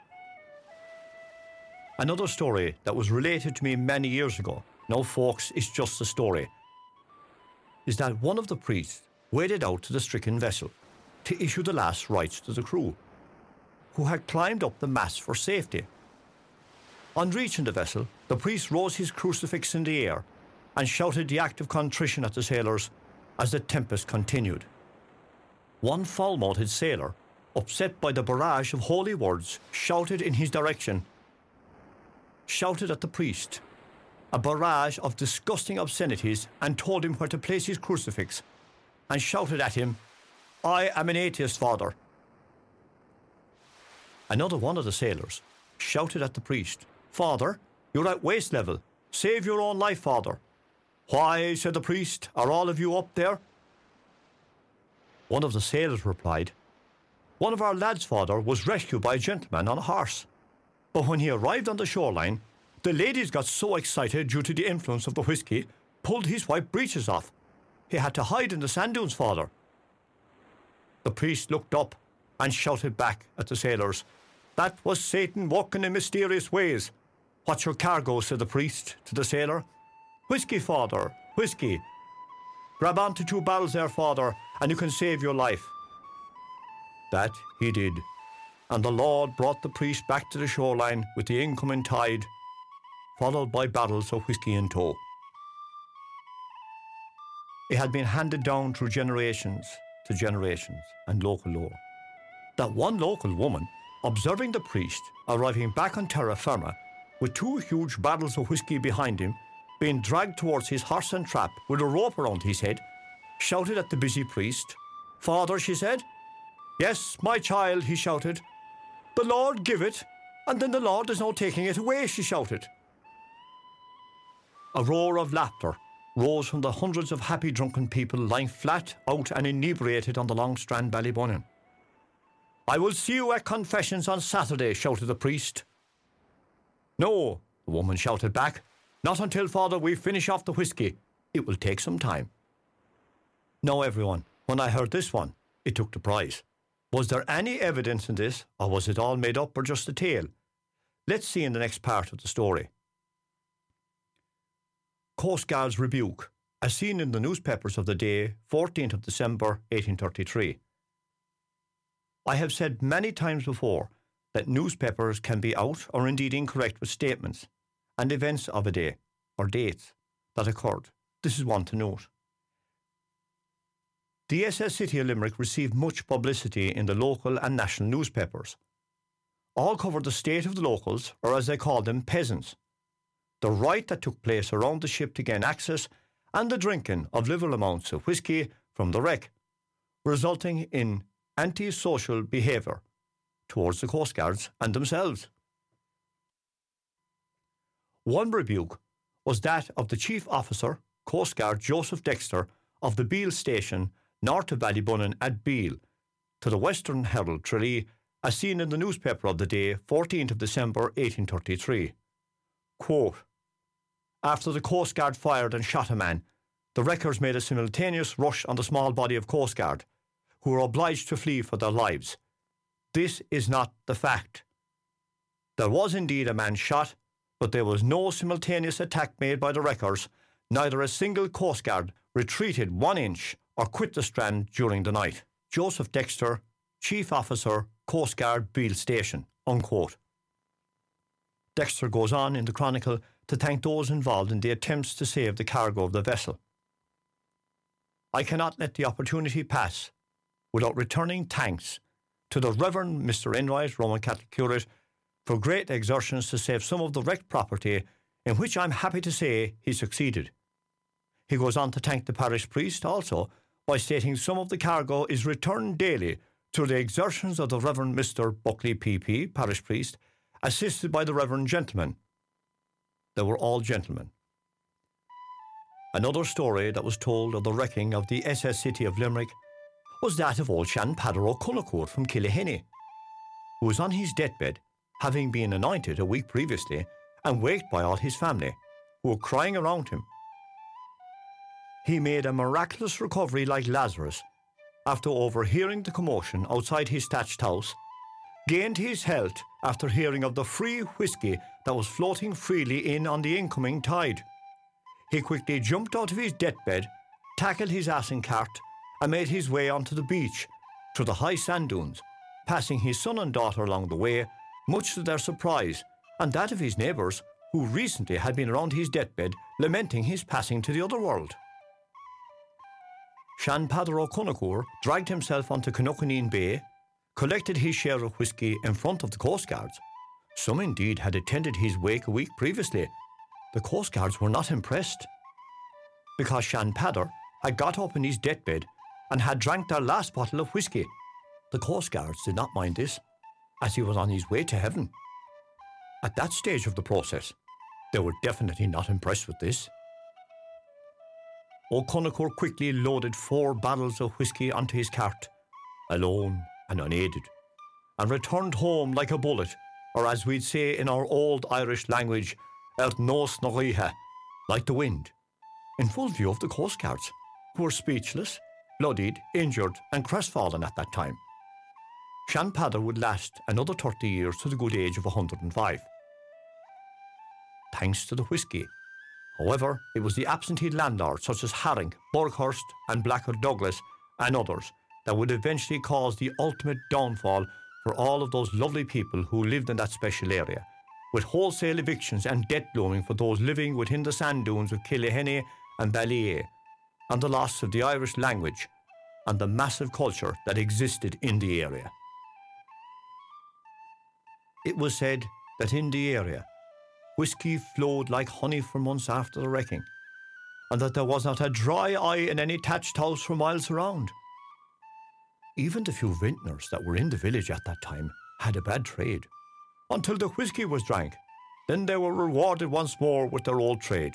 Another story that was related to me many years ago, no folks, it's just a story, is that one of the priests waded out to the stricken vessel to issue the last rites to the crew, who had climbed up the mast for safety. On reaching the vessel, the priest rose his crucifix in the air and shouted the act of contrition at the sailors as the tempest continued. One foul-mouthed sailor, upset by the barrage of holy words shouted in his direction, shouted at the priest a barrage of disgusting obscenities and told him where to place his crucifix, and shouted at him, "I am an atheist, Father." Another one of the sailors shouted at the priest, "Father, you're at waist level. Save your own life, Father." "Why," said the priest, "are all of you up there?" One of the sailors replied, "One of our lads, Father, was rescued by a gentleman on a horse. But when he arrived on the shoreline, the ladies got so excited due to the influence of the whisky, pulled his white breeches off. He had to hide in the sand dunes, Father." The priest looked up and shouted back at the sailors, "That was Satan walking in mysterious ways." "What's your cargo?" said the priest to the sailor. "Whisky, Father, whisky. Grab onto 2 barrels there, Father, and you can save your life." That he did, and the Lord brought the priest back to the shoreline with the incoming tide, followed by barrels of whisky in tow. It had been handed down through generations to generations and local lore. That one local woman, observing the priest arriving back on terra firma with 2 huge barrels of whiskey behind him, being dragged towards his horse and trap with a rope around his head, shouted at the busy priest. "Father," she said. "Yes, my child," he shouted. "The Lord give it, and then the Lord is now taking it away," she shouted. A roar of laughter rose from the hundreds of happy drunken people lying flat out and inebriated on the Long Strand Ballybunion. "I will see you at confessions on Saturday," shouted the priest. "No," the woman shouted back. "Not until, Father, we finish off the whiskey. It will take some time." Now, everyone, when I heard this one, it took the prize. Was there any evidence in this, or was it all made up or just a tale? Let's see in the next part of the story. Coast Guard's rebuke, as seen in the newspapers of the day, 14th of December 1833. I have said many times before that newspapers can be out or indeed incorrect with statements and events of a day or dates that occurred. This is one to note. The SS City of Limerick received much publicity in the local and national newspapers. All covered the state of the locals, or as they called them, peasants, the riot that took place around the ship to gain access, and the drinking of liberal amounts of whiskey from the wreck, resulting in anti-social behaviour towards the Coast Guards and themselves. One rebuke was that of the Chief Officer, Coast Guard Joseph Dexter, of the Beale Station, north of Ballybunion at Beale, to the Western Herald Tralee, as seen in the newspaper of the day, 14th of December 1833. Quote, "After the Coast Guard fired and shot a man, the wreckers made a simultaneous rush on the small body of Coast Guard, who were obliged to flee for their lives. This is not the fact. There was indeed a man shot, but there was no simultaneous attack made by the wreckers, neither a single Coast Guard retreated 1 inch or quit the strand during the night. Joseph Dexter, Chief Officer, Coast Guard, Beale Station," unquote. Dexter goes on in the Chronicle to thank those involved in the attempts to save the cargo of the vessel. "I cannot let the opportunity pass without returning thanks to the Reverend Mr. Enright, Roman Catholic curate, for great exertions to save some of the wrecked property, in which I am happy to say he succeeded." He goes on to thank the parish priest also by stating some of the cargo is returned daily through the exertions of the Reverend Mr. Buckley PP, parish priest, assisted by the Reverend gentlemen. They were all gentlemen. Another story that was told of the wrecking of the SS City of Limerick was that of old Shan Padder O'Connor from Killihenny, who was on his deathbed, having been anointed a week previously, and waked by all his family, who were crying around him. He made a miraculous recovery like Lazarus, after overhearing the commotion outside his thatched house, gained his health after hearing of the free whiskey that was floating freely in on the incoming tide. He quickly jumped out of his deathbed, tackled his ass and cart, and made his way onto the beach, through the high sand dunes, passing his son and daughter along the way, much to their surprise, and that of his neighbours, who recently had been around his deathbed, lamenting his passing to the other world. Shan Padder O'Connor dragged himself onto Canocaneen Bay, collected his share of whiskey in front of the Coast Guards. Some indeed had attended his wake a week previously. The Coast Guards were not impressed, because Shan Padder had got up in his deathbed and had drank their last bottle of whiskey. The Coast Guards did not mind this, as he was on his way to heaven. At that stage of the process, they were definitely not impressed with this. O'Connor quickly loaded 4 barrels of whiskey onto his cart, alone and unaided, and returned home like a bullet, or as we'd say in our old Irish language, ert nos noriha, like the wind, in full view of the Coast Guards, who were speechless, bloodied, injured and crestfallen at that time. Shan Padder would last another 30 years to the good age of 105. Thanks to the whiskey. However, it was the absentee landlords such as Haring, Burghurst and Blackwood Douglas and others that would eventually cause the ultimate downfall for all of those lovely people who lived in that special area, with wholesale evictions and debt looming for those living within the sand dunes of Killihenny and Ballyea. and the loss of the Irish language and the massive culture that existed in the area. It was said that in the area, whisky flowed like honey for months after the wrecking, and that there was not a dry eye in any thatched house for miles around. Even the few vintners that were in the village at that time had a bad trade, until the whisky was drank. Then they were rewarded once more with their old trade.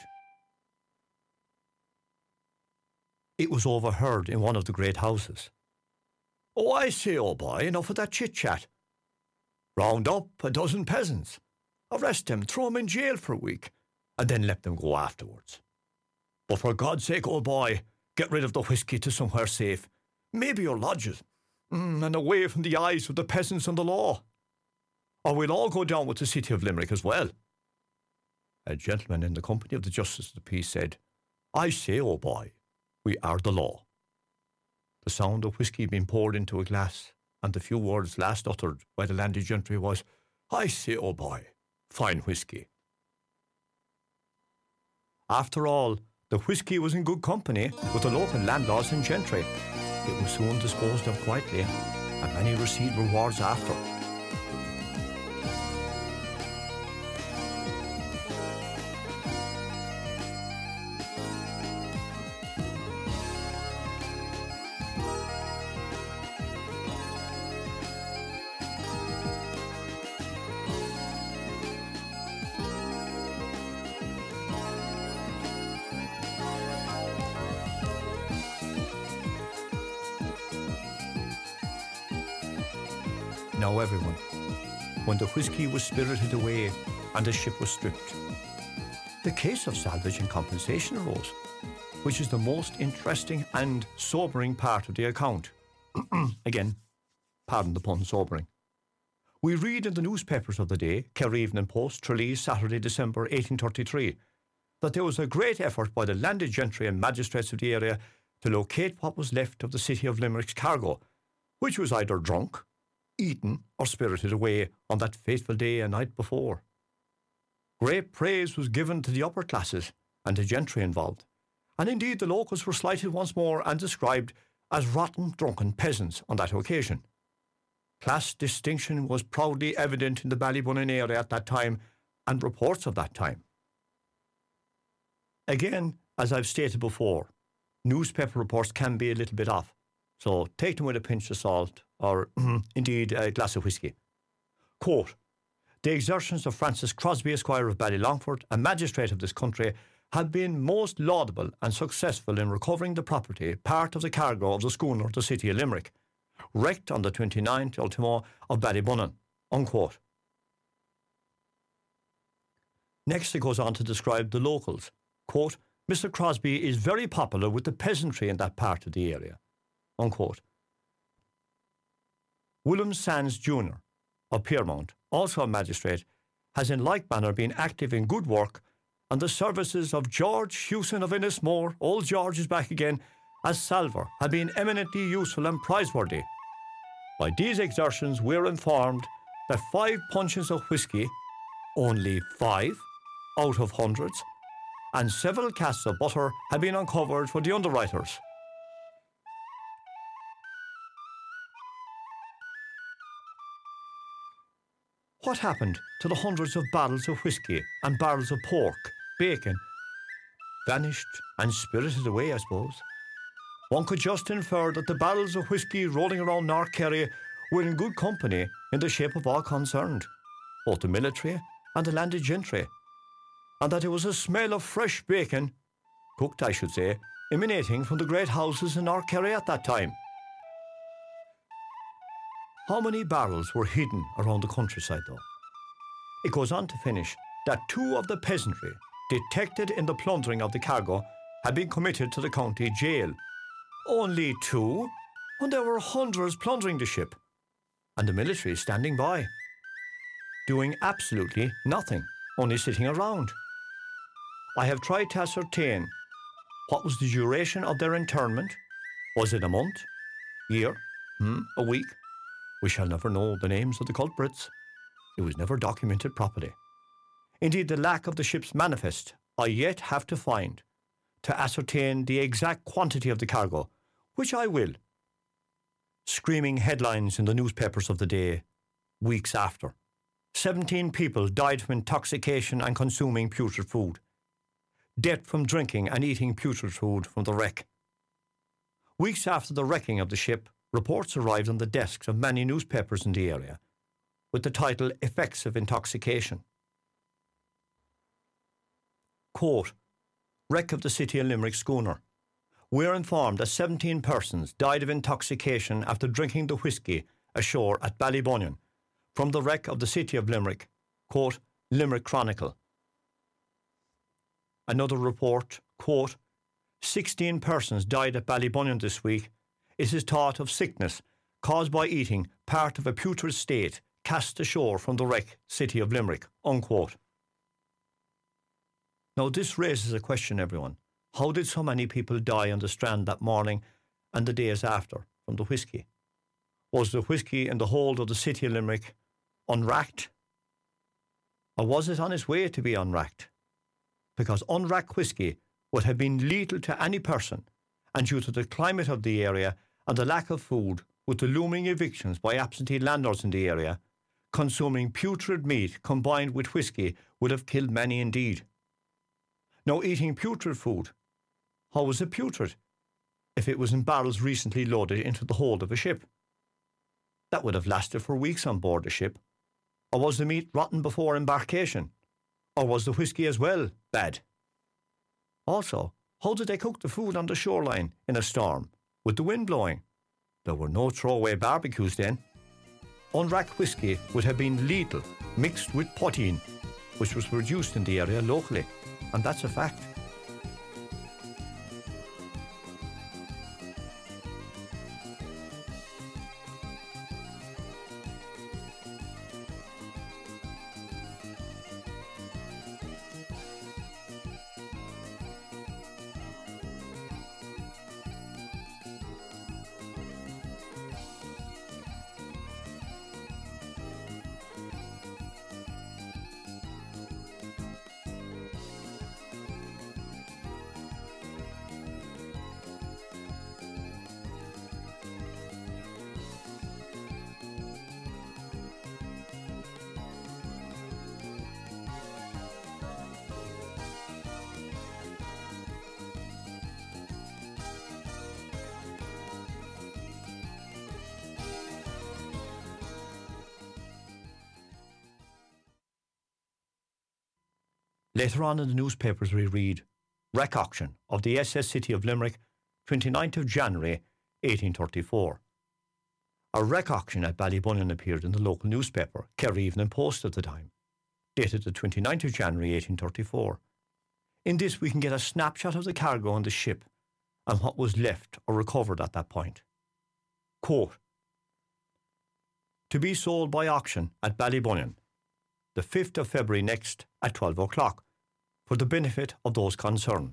It was overheard in one of the great houses. "Oh, I say, old boy, enough of that chit-chat. Round up a dozen peasants, arrest them, throw them in jail for a week, and then let them go afterwards. But for God's sake, old boy, get rid of the whisky to somewhere safe, maybe your lodges, and away from the eyes of the peasants and the law. Or we'll all go down with the city of Limerick as well." A gentleman in the company of the Justice of the Peace said, "I say, old boy, we are the law." The sound of whisky being poured into a glass, and the few words last uttered by the landed gentry was, "I say, old boy, fine whisky." After all, the whisky was in good company with the local landlords and gentry. It was soon disposed of quietly, and many received rewards after. Now everyone, when the whisky was spirited away and the ship was stripped, the case of salvage and compensation arose, which is the most interesting and sobering part of the account. Again, pardon the pun, sobering. We read in the newspapers of the day, Kerry Evening Post, Tralee, Saturday, December 1833, that there was a great effort by the landed gentry and magistrates of the area to locate what was left of the city of Limerick's cargo, which was either drunk, eaten or spirited away on that fateful day a night before. Great praise was given to the upper classes and the gentry involved, and indeed the locals were slighted once more and described as rotten, drunken peasants on that occasion. Class distinction was proudly evident in the Ballybunnon area at that time, and reports of that time. Again, as I've stated before, newspaper reports can be a little bit off, so take them with a pinch of salt, or indeed a glass of whisky. Quote, "The exertions of Francis Crosby, Esquire of Ballylongford, a magistrate of this country, have been most laudable and successful in recovering the property, part of the cargo of the schooner, the City of Limerick, wrecked on the 29th ultimo of Ballybunnon." Unquote. Next it goes on to describe the locals. Quote, "Mr. Crosby is very popular with the peasantry in that part of the area." Unquote. William Sands Jr. of Piermount, also a magistrate, has in like manner been active in good work, and the services of George Hewson of Innismore, old George is back again, as salver, have been eminently useful and prizeworthy. By these exertions we are informed that 5 puncheons of whisky, only 5 out of hundreds, and several casks of butter have been uncovered for the underwriters. What happened to the hundreds of barrels of whisky and barrels of pork, bacon? Vanished and spirited away, I suppose. One could just infer that the barrels of whisky rolling around North Kerry were in good company in the shape of all concerned, both the military and the landed gentry, and that it was a smell of fresh bacon, cooked I should say, emanating from the great houses in North Kerry at that time. How many barrels were hidden around the countryside, though? It goes on to finish that 2 of the peasantry detected in the plundering of the cargo had been committed to the county jail. Only 2? When there were hundreds plundering the ship, and the military standing by, doing absolutely nothing, only sitting around. I have tried to ascertain what was the duration of their internment. Was it a month? Year? A week? We shall never know the names of the culprits. It was never documented properly. Indeed, the lack of the ship's manifest I yet have to find, to ascertain the exact quantity of the cargo, which I will. Screaming headlines in the newspapers of the day, weeks after. 17 people died from intoxication and consuming putrid food. Death from drinking and eating putrid food from the wreck. Weeks after the wrecking of the ship, reports arrived on the desks of many newspapers in the area with the title Effects of Intoxication. Quote, Wreck of the City of Limerick schooner. We're informed that 17 persons died of intoxication after drinking the whisky ashore at Ballybunion from the wreck of the City of Limerick. Quote, Limerick Chronicle. Another report, quote, 16 persons died at Ballybunion this week. It is thought of sickness caused by eating part of a putrid state cast ashore from the wreck City of Limerick, unquote. Now this raises a question, everyone. How did so many people die on the strand that morning and the days after from the whisky? Was the whisky in the hold of the City of Limerick unracked? Or was it on its way to be unracked? Because unracked whisky would have been lethal to any person, and due to the climate of the area and the lack of food, with the looming evictions by absentee landlords in the area, consuming putrid meat combined with whisky would have killed many indeed. Now, eating putrid food, how was it putrid if it was in barrels recently loaded into the hold of a ship? That would have lasted for weeks on board the ship. Or was the meat rotten before embarkation? Or was the whisky as well bad? Also, how did they cook the food on the shoreline in a storm with the wind blowing? There were no throwaway barbecues then. Unracked whisky would have been lethal, mixed with poteen, which was produced in the area locally, and that's a fact. Later on in the newspapers we read, Wreck Auction of the SS City of Limerick, 29th of January 1834. A wreck auction at Ballybunion appeared in the local newspaper, Kerry Evening Post at the time, dated the 29th of January 1834. In this we can get a snapshot of the cargo on the ship and what was left or recovered at that point. Quote, to be sold by auction at Ballybunion, the 5th of February next at 12 o'clock, for the benefit of those concerned.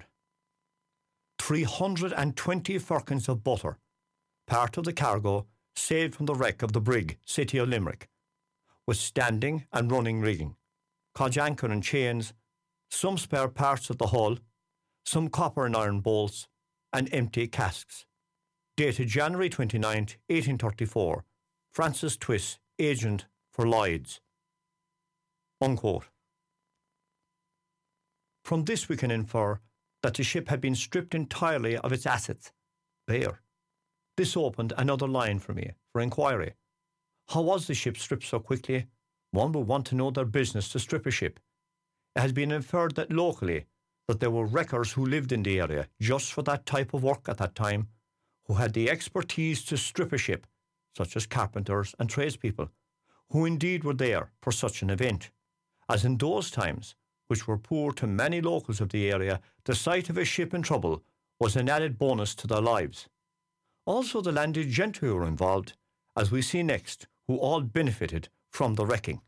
320 firkins of butter, part of the cargo saved from the wreck of the brig City of Limerick, with standing and running rigging, codge anchor and chains, some spare parts of the hull, some copper and iron bolts, and empty casks. Dated January 29th, 1834, Francis Twiss, agent for Lloyd's. Unquote. From this we can infer that the ship had been stripped entirely of its assets. Bare. This opened another line for me for inquiry. How was the ship stripped so quickly? One would want to know their business to strip a ship. It has been inferred that locally that there were wreckers who lived in the area just for that type of work at that time, who had the expertise to strip a ship, such as carpenters and tradespeople, who indeed were there for such an event. As in those times, which were poor to many locals of the area, the sight of a ship in trouble was an added bonus to their lives. Also the landed gentry were involved, as we see next, who all benefited from the wrecking.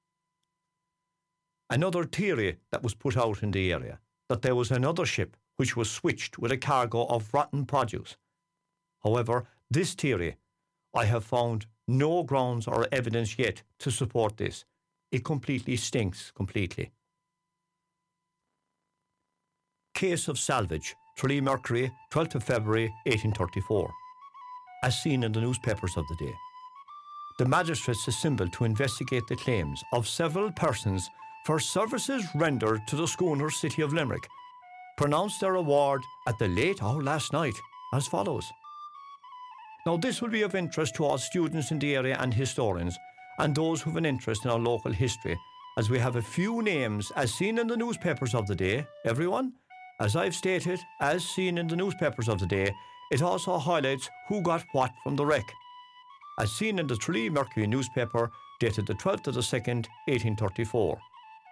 Another theory that was put out in the area, that there was another ship which was switched with a cargo of rotten produce. However, this theory, I have found no grounds or evidence yet to support this. It completely stinks completely. Case of salvage Tralee Mercury, 12th of February 1834, as seen in the newspapers of the day. The magistrates assembled to investigate the claims of several persons for services rendered to the schooner City of Limerick, pronounced their award at the late hour last night as follows. Now, this will be of interest to all students in the area and historians and those who have an interest in our local history, as we have a few names as seen in the newspapers of the day. Everyone, as I've stated, as seen in the newspapers of the day, it also highlights who got what from the wreck, as seen in the Tralee Mercury newspaper dated the 12th of the 2nd, 1834.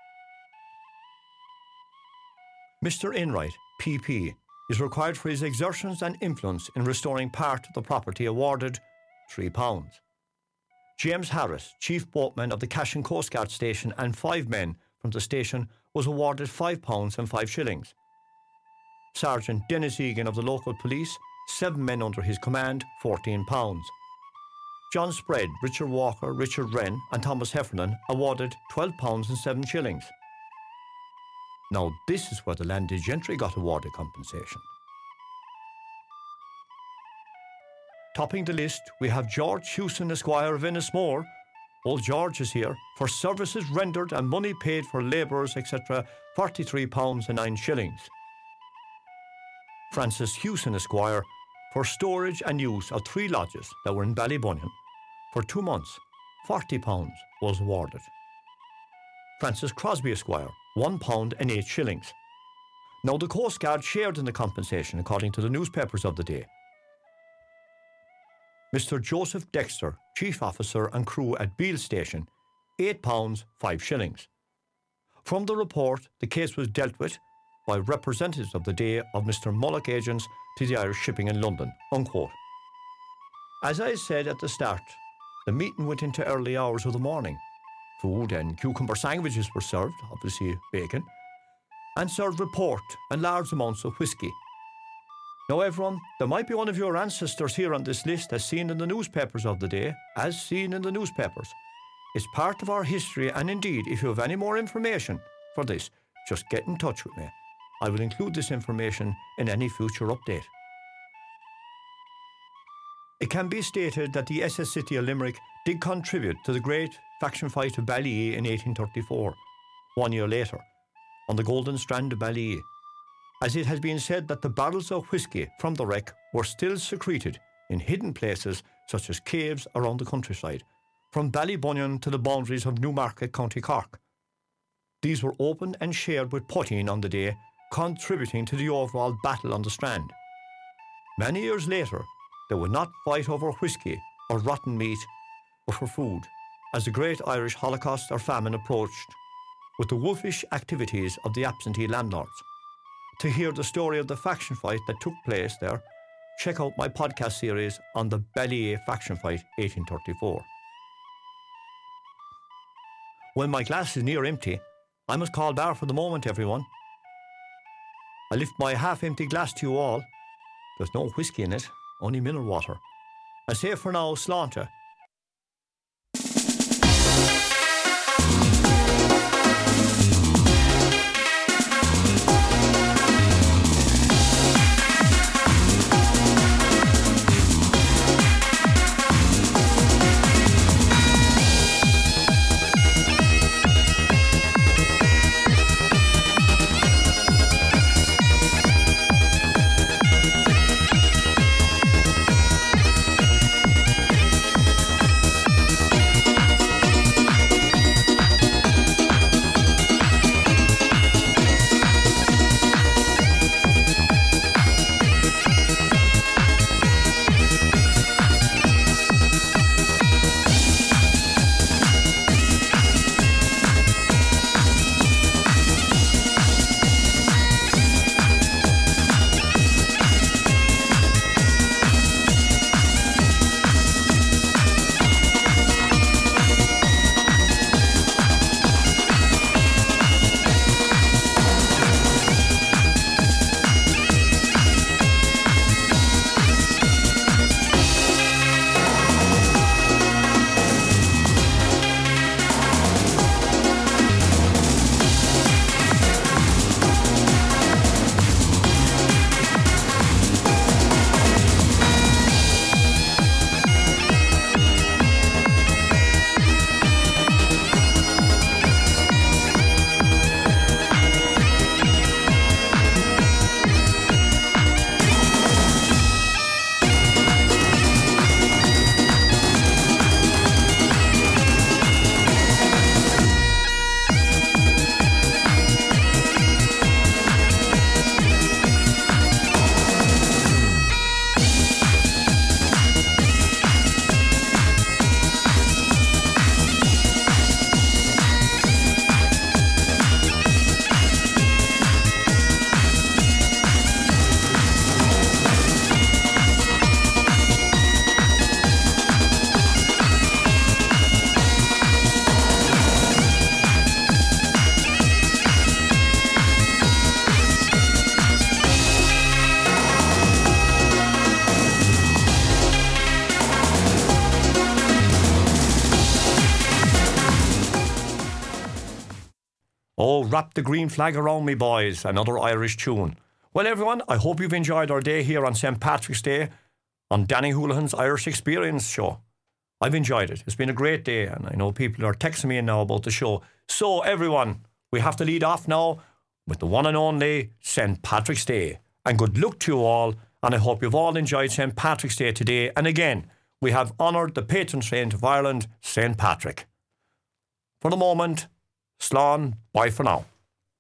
Mr. Enright, PP, is required for his exertions and influence in restoring part of the property awarded £3. James Harris, Chief Boatman of the Cash and Coast Guard Station, and 5 men from the station was awarded £5 and 5 shillings. Sergeant Dennis Egan of the local police, 7 men under his command, £14. John Spread, Richard Walker, Richard Wren and Thomas Heffernan awarded £12 and 7 shillings. Now, this is where the landed gentry got awarded compensation. Topping the list, we have George Hewson, Esquire of Ennismore. Old George is here for services rendered and money paid for labourers, etc., £43 and 9 shillings. Francis Hewson, Esquire, for storage and use of 3 lodges that were in Ballybunion for 2 months, £40 was awarded. Francis Crosby, Esquire, £1 and 8 shillings. Now, the Coast Guard shared in the compensation according to the newspapers of the day. Mr. Joseph Dexter, Chief Officer and crew at Beale Station, £8, 5 shillings. From the report, the case was dealt with by representatives of the day of Mr. Mullock agents to the Irish Shipping in London, unquote. As I said at the start, the meeting went into early hours of the morning. Food and cucumber sandwiches were served, obviously bacon, and served with port and large amounts of whiskey. Now, everyone, there might be one of your ancestors here on this list as seen in the newspapers of the day, as seen in the newspapers. It's part of our history, and indeed, if you have any more information for this, just get in touch with me. I will include this information in any future update. It can be stated that the SS City of Limerick did contribute to the great faction fight of Ballyer in 1834, 1 year later, on the Golden Strand of Ballyer, as it has been said that the barrels of whisky from the wreck were still secreted in hidden places such as caves around the countryside, from Ballybunion to the boundaries of Newmarket, County Cork. These were opened and shared with Puttine on the day, contributing to the overall battle on the Strand. Many years later, they would not fight over whisky or rotten meat, but for food, as the great Irish Holocaust or famine approached, with the wolfish activities of the absentee landlords. To hear the story of the faction fight that took place there, check out my podcast series on the Ballyer faction fight 1834. When my glass is near empty, I must call bar for the moment, everyone. I lift my half-empty glass to you all. There's no whisky in it, only mineral water. I say for now, Sláinte. Oh, wrap the green flag around me, boys. Another Irish tune. Well, everyone, I hope you've enjoyed our day here on St. Patrick's Day on Danny Houlihan's Irish Experience show. I've enjoyed it. It's been a great day, and I know people are texting me now about the show. So, everyone, we have to lead off now with the one and only St. Patrick's Day. And good luck to you all, and I hope you've all enjoyed St. Patrick's Day today. And again, we have honoured the patron saint of Ireland, St. Patrick. For the moment, Slán, bye for now.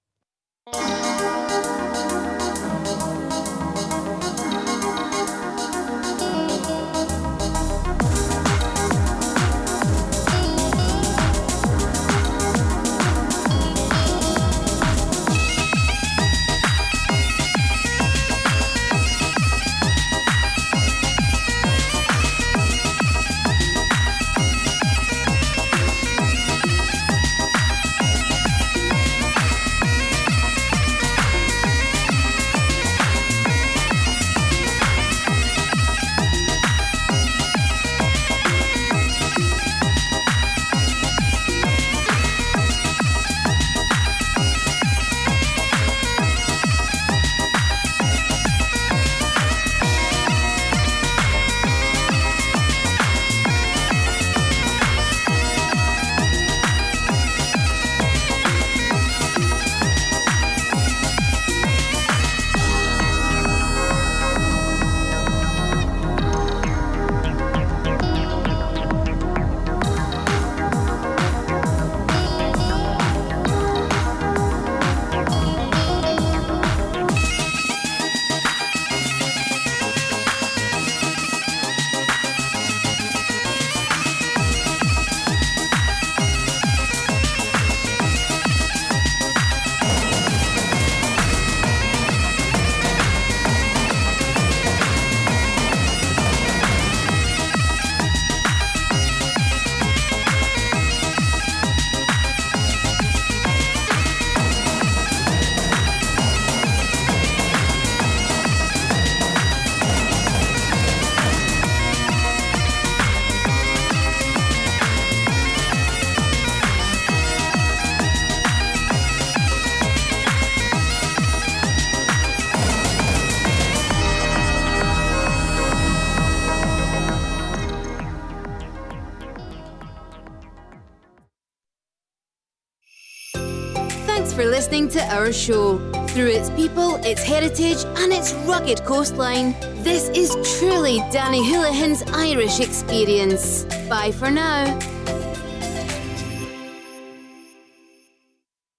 Thanks for listening to our show. Through its people, its heritage, and its rugged coastline, this is truly Danny Houlihan's Irish Experience. Bye for now.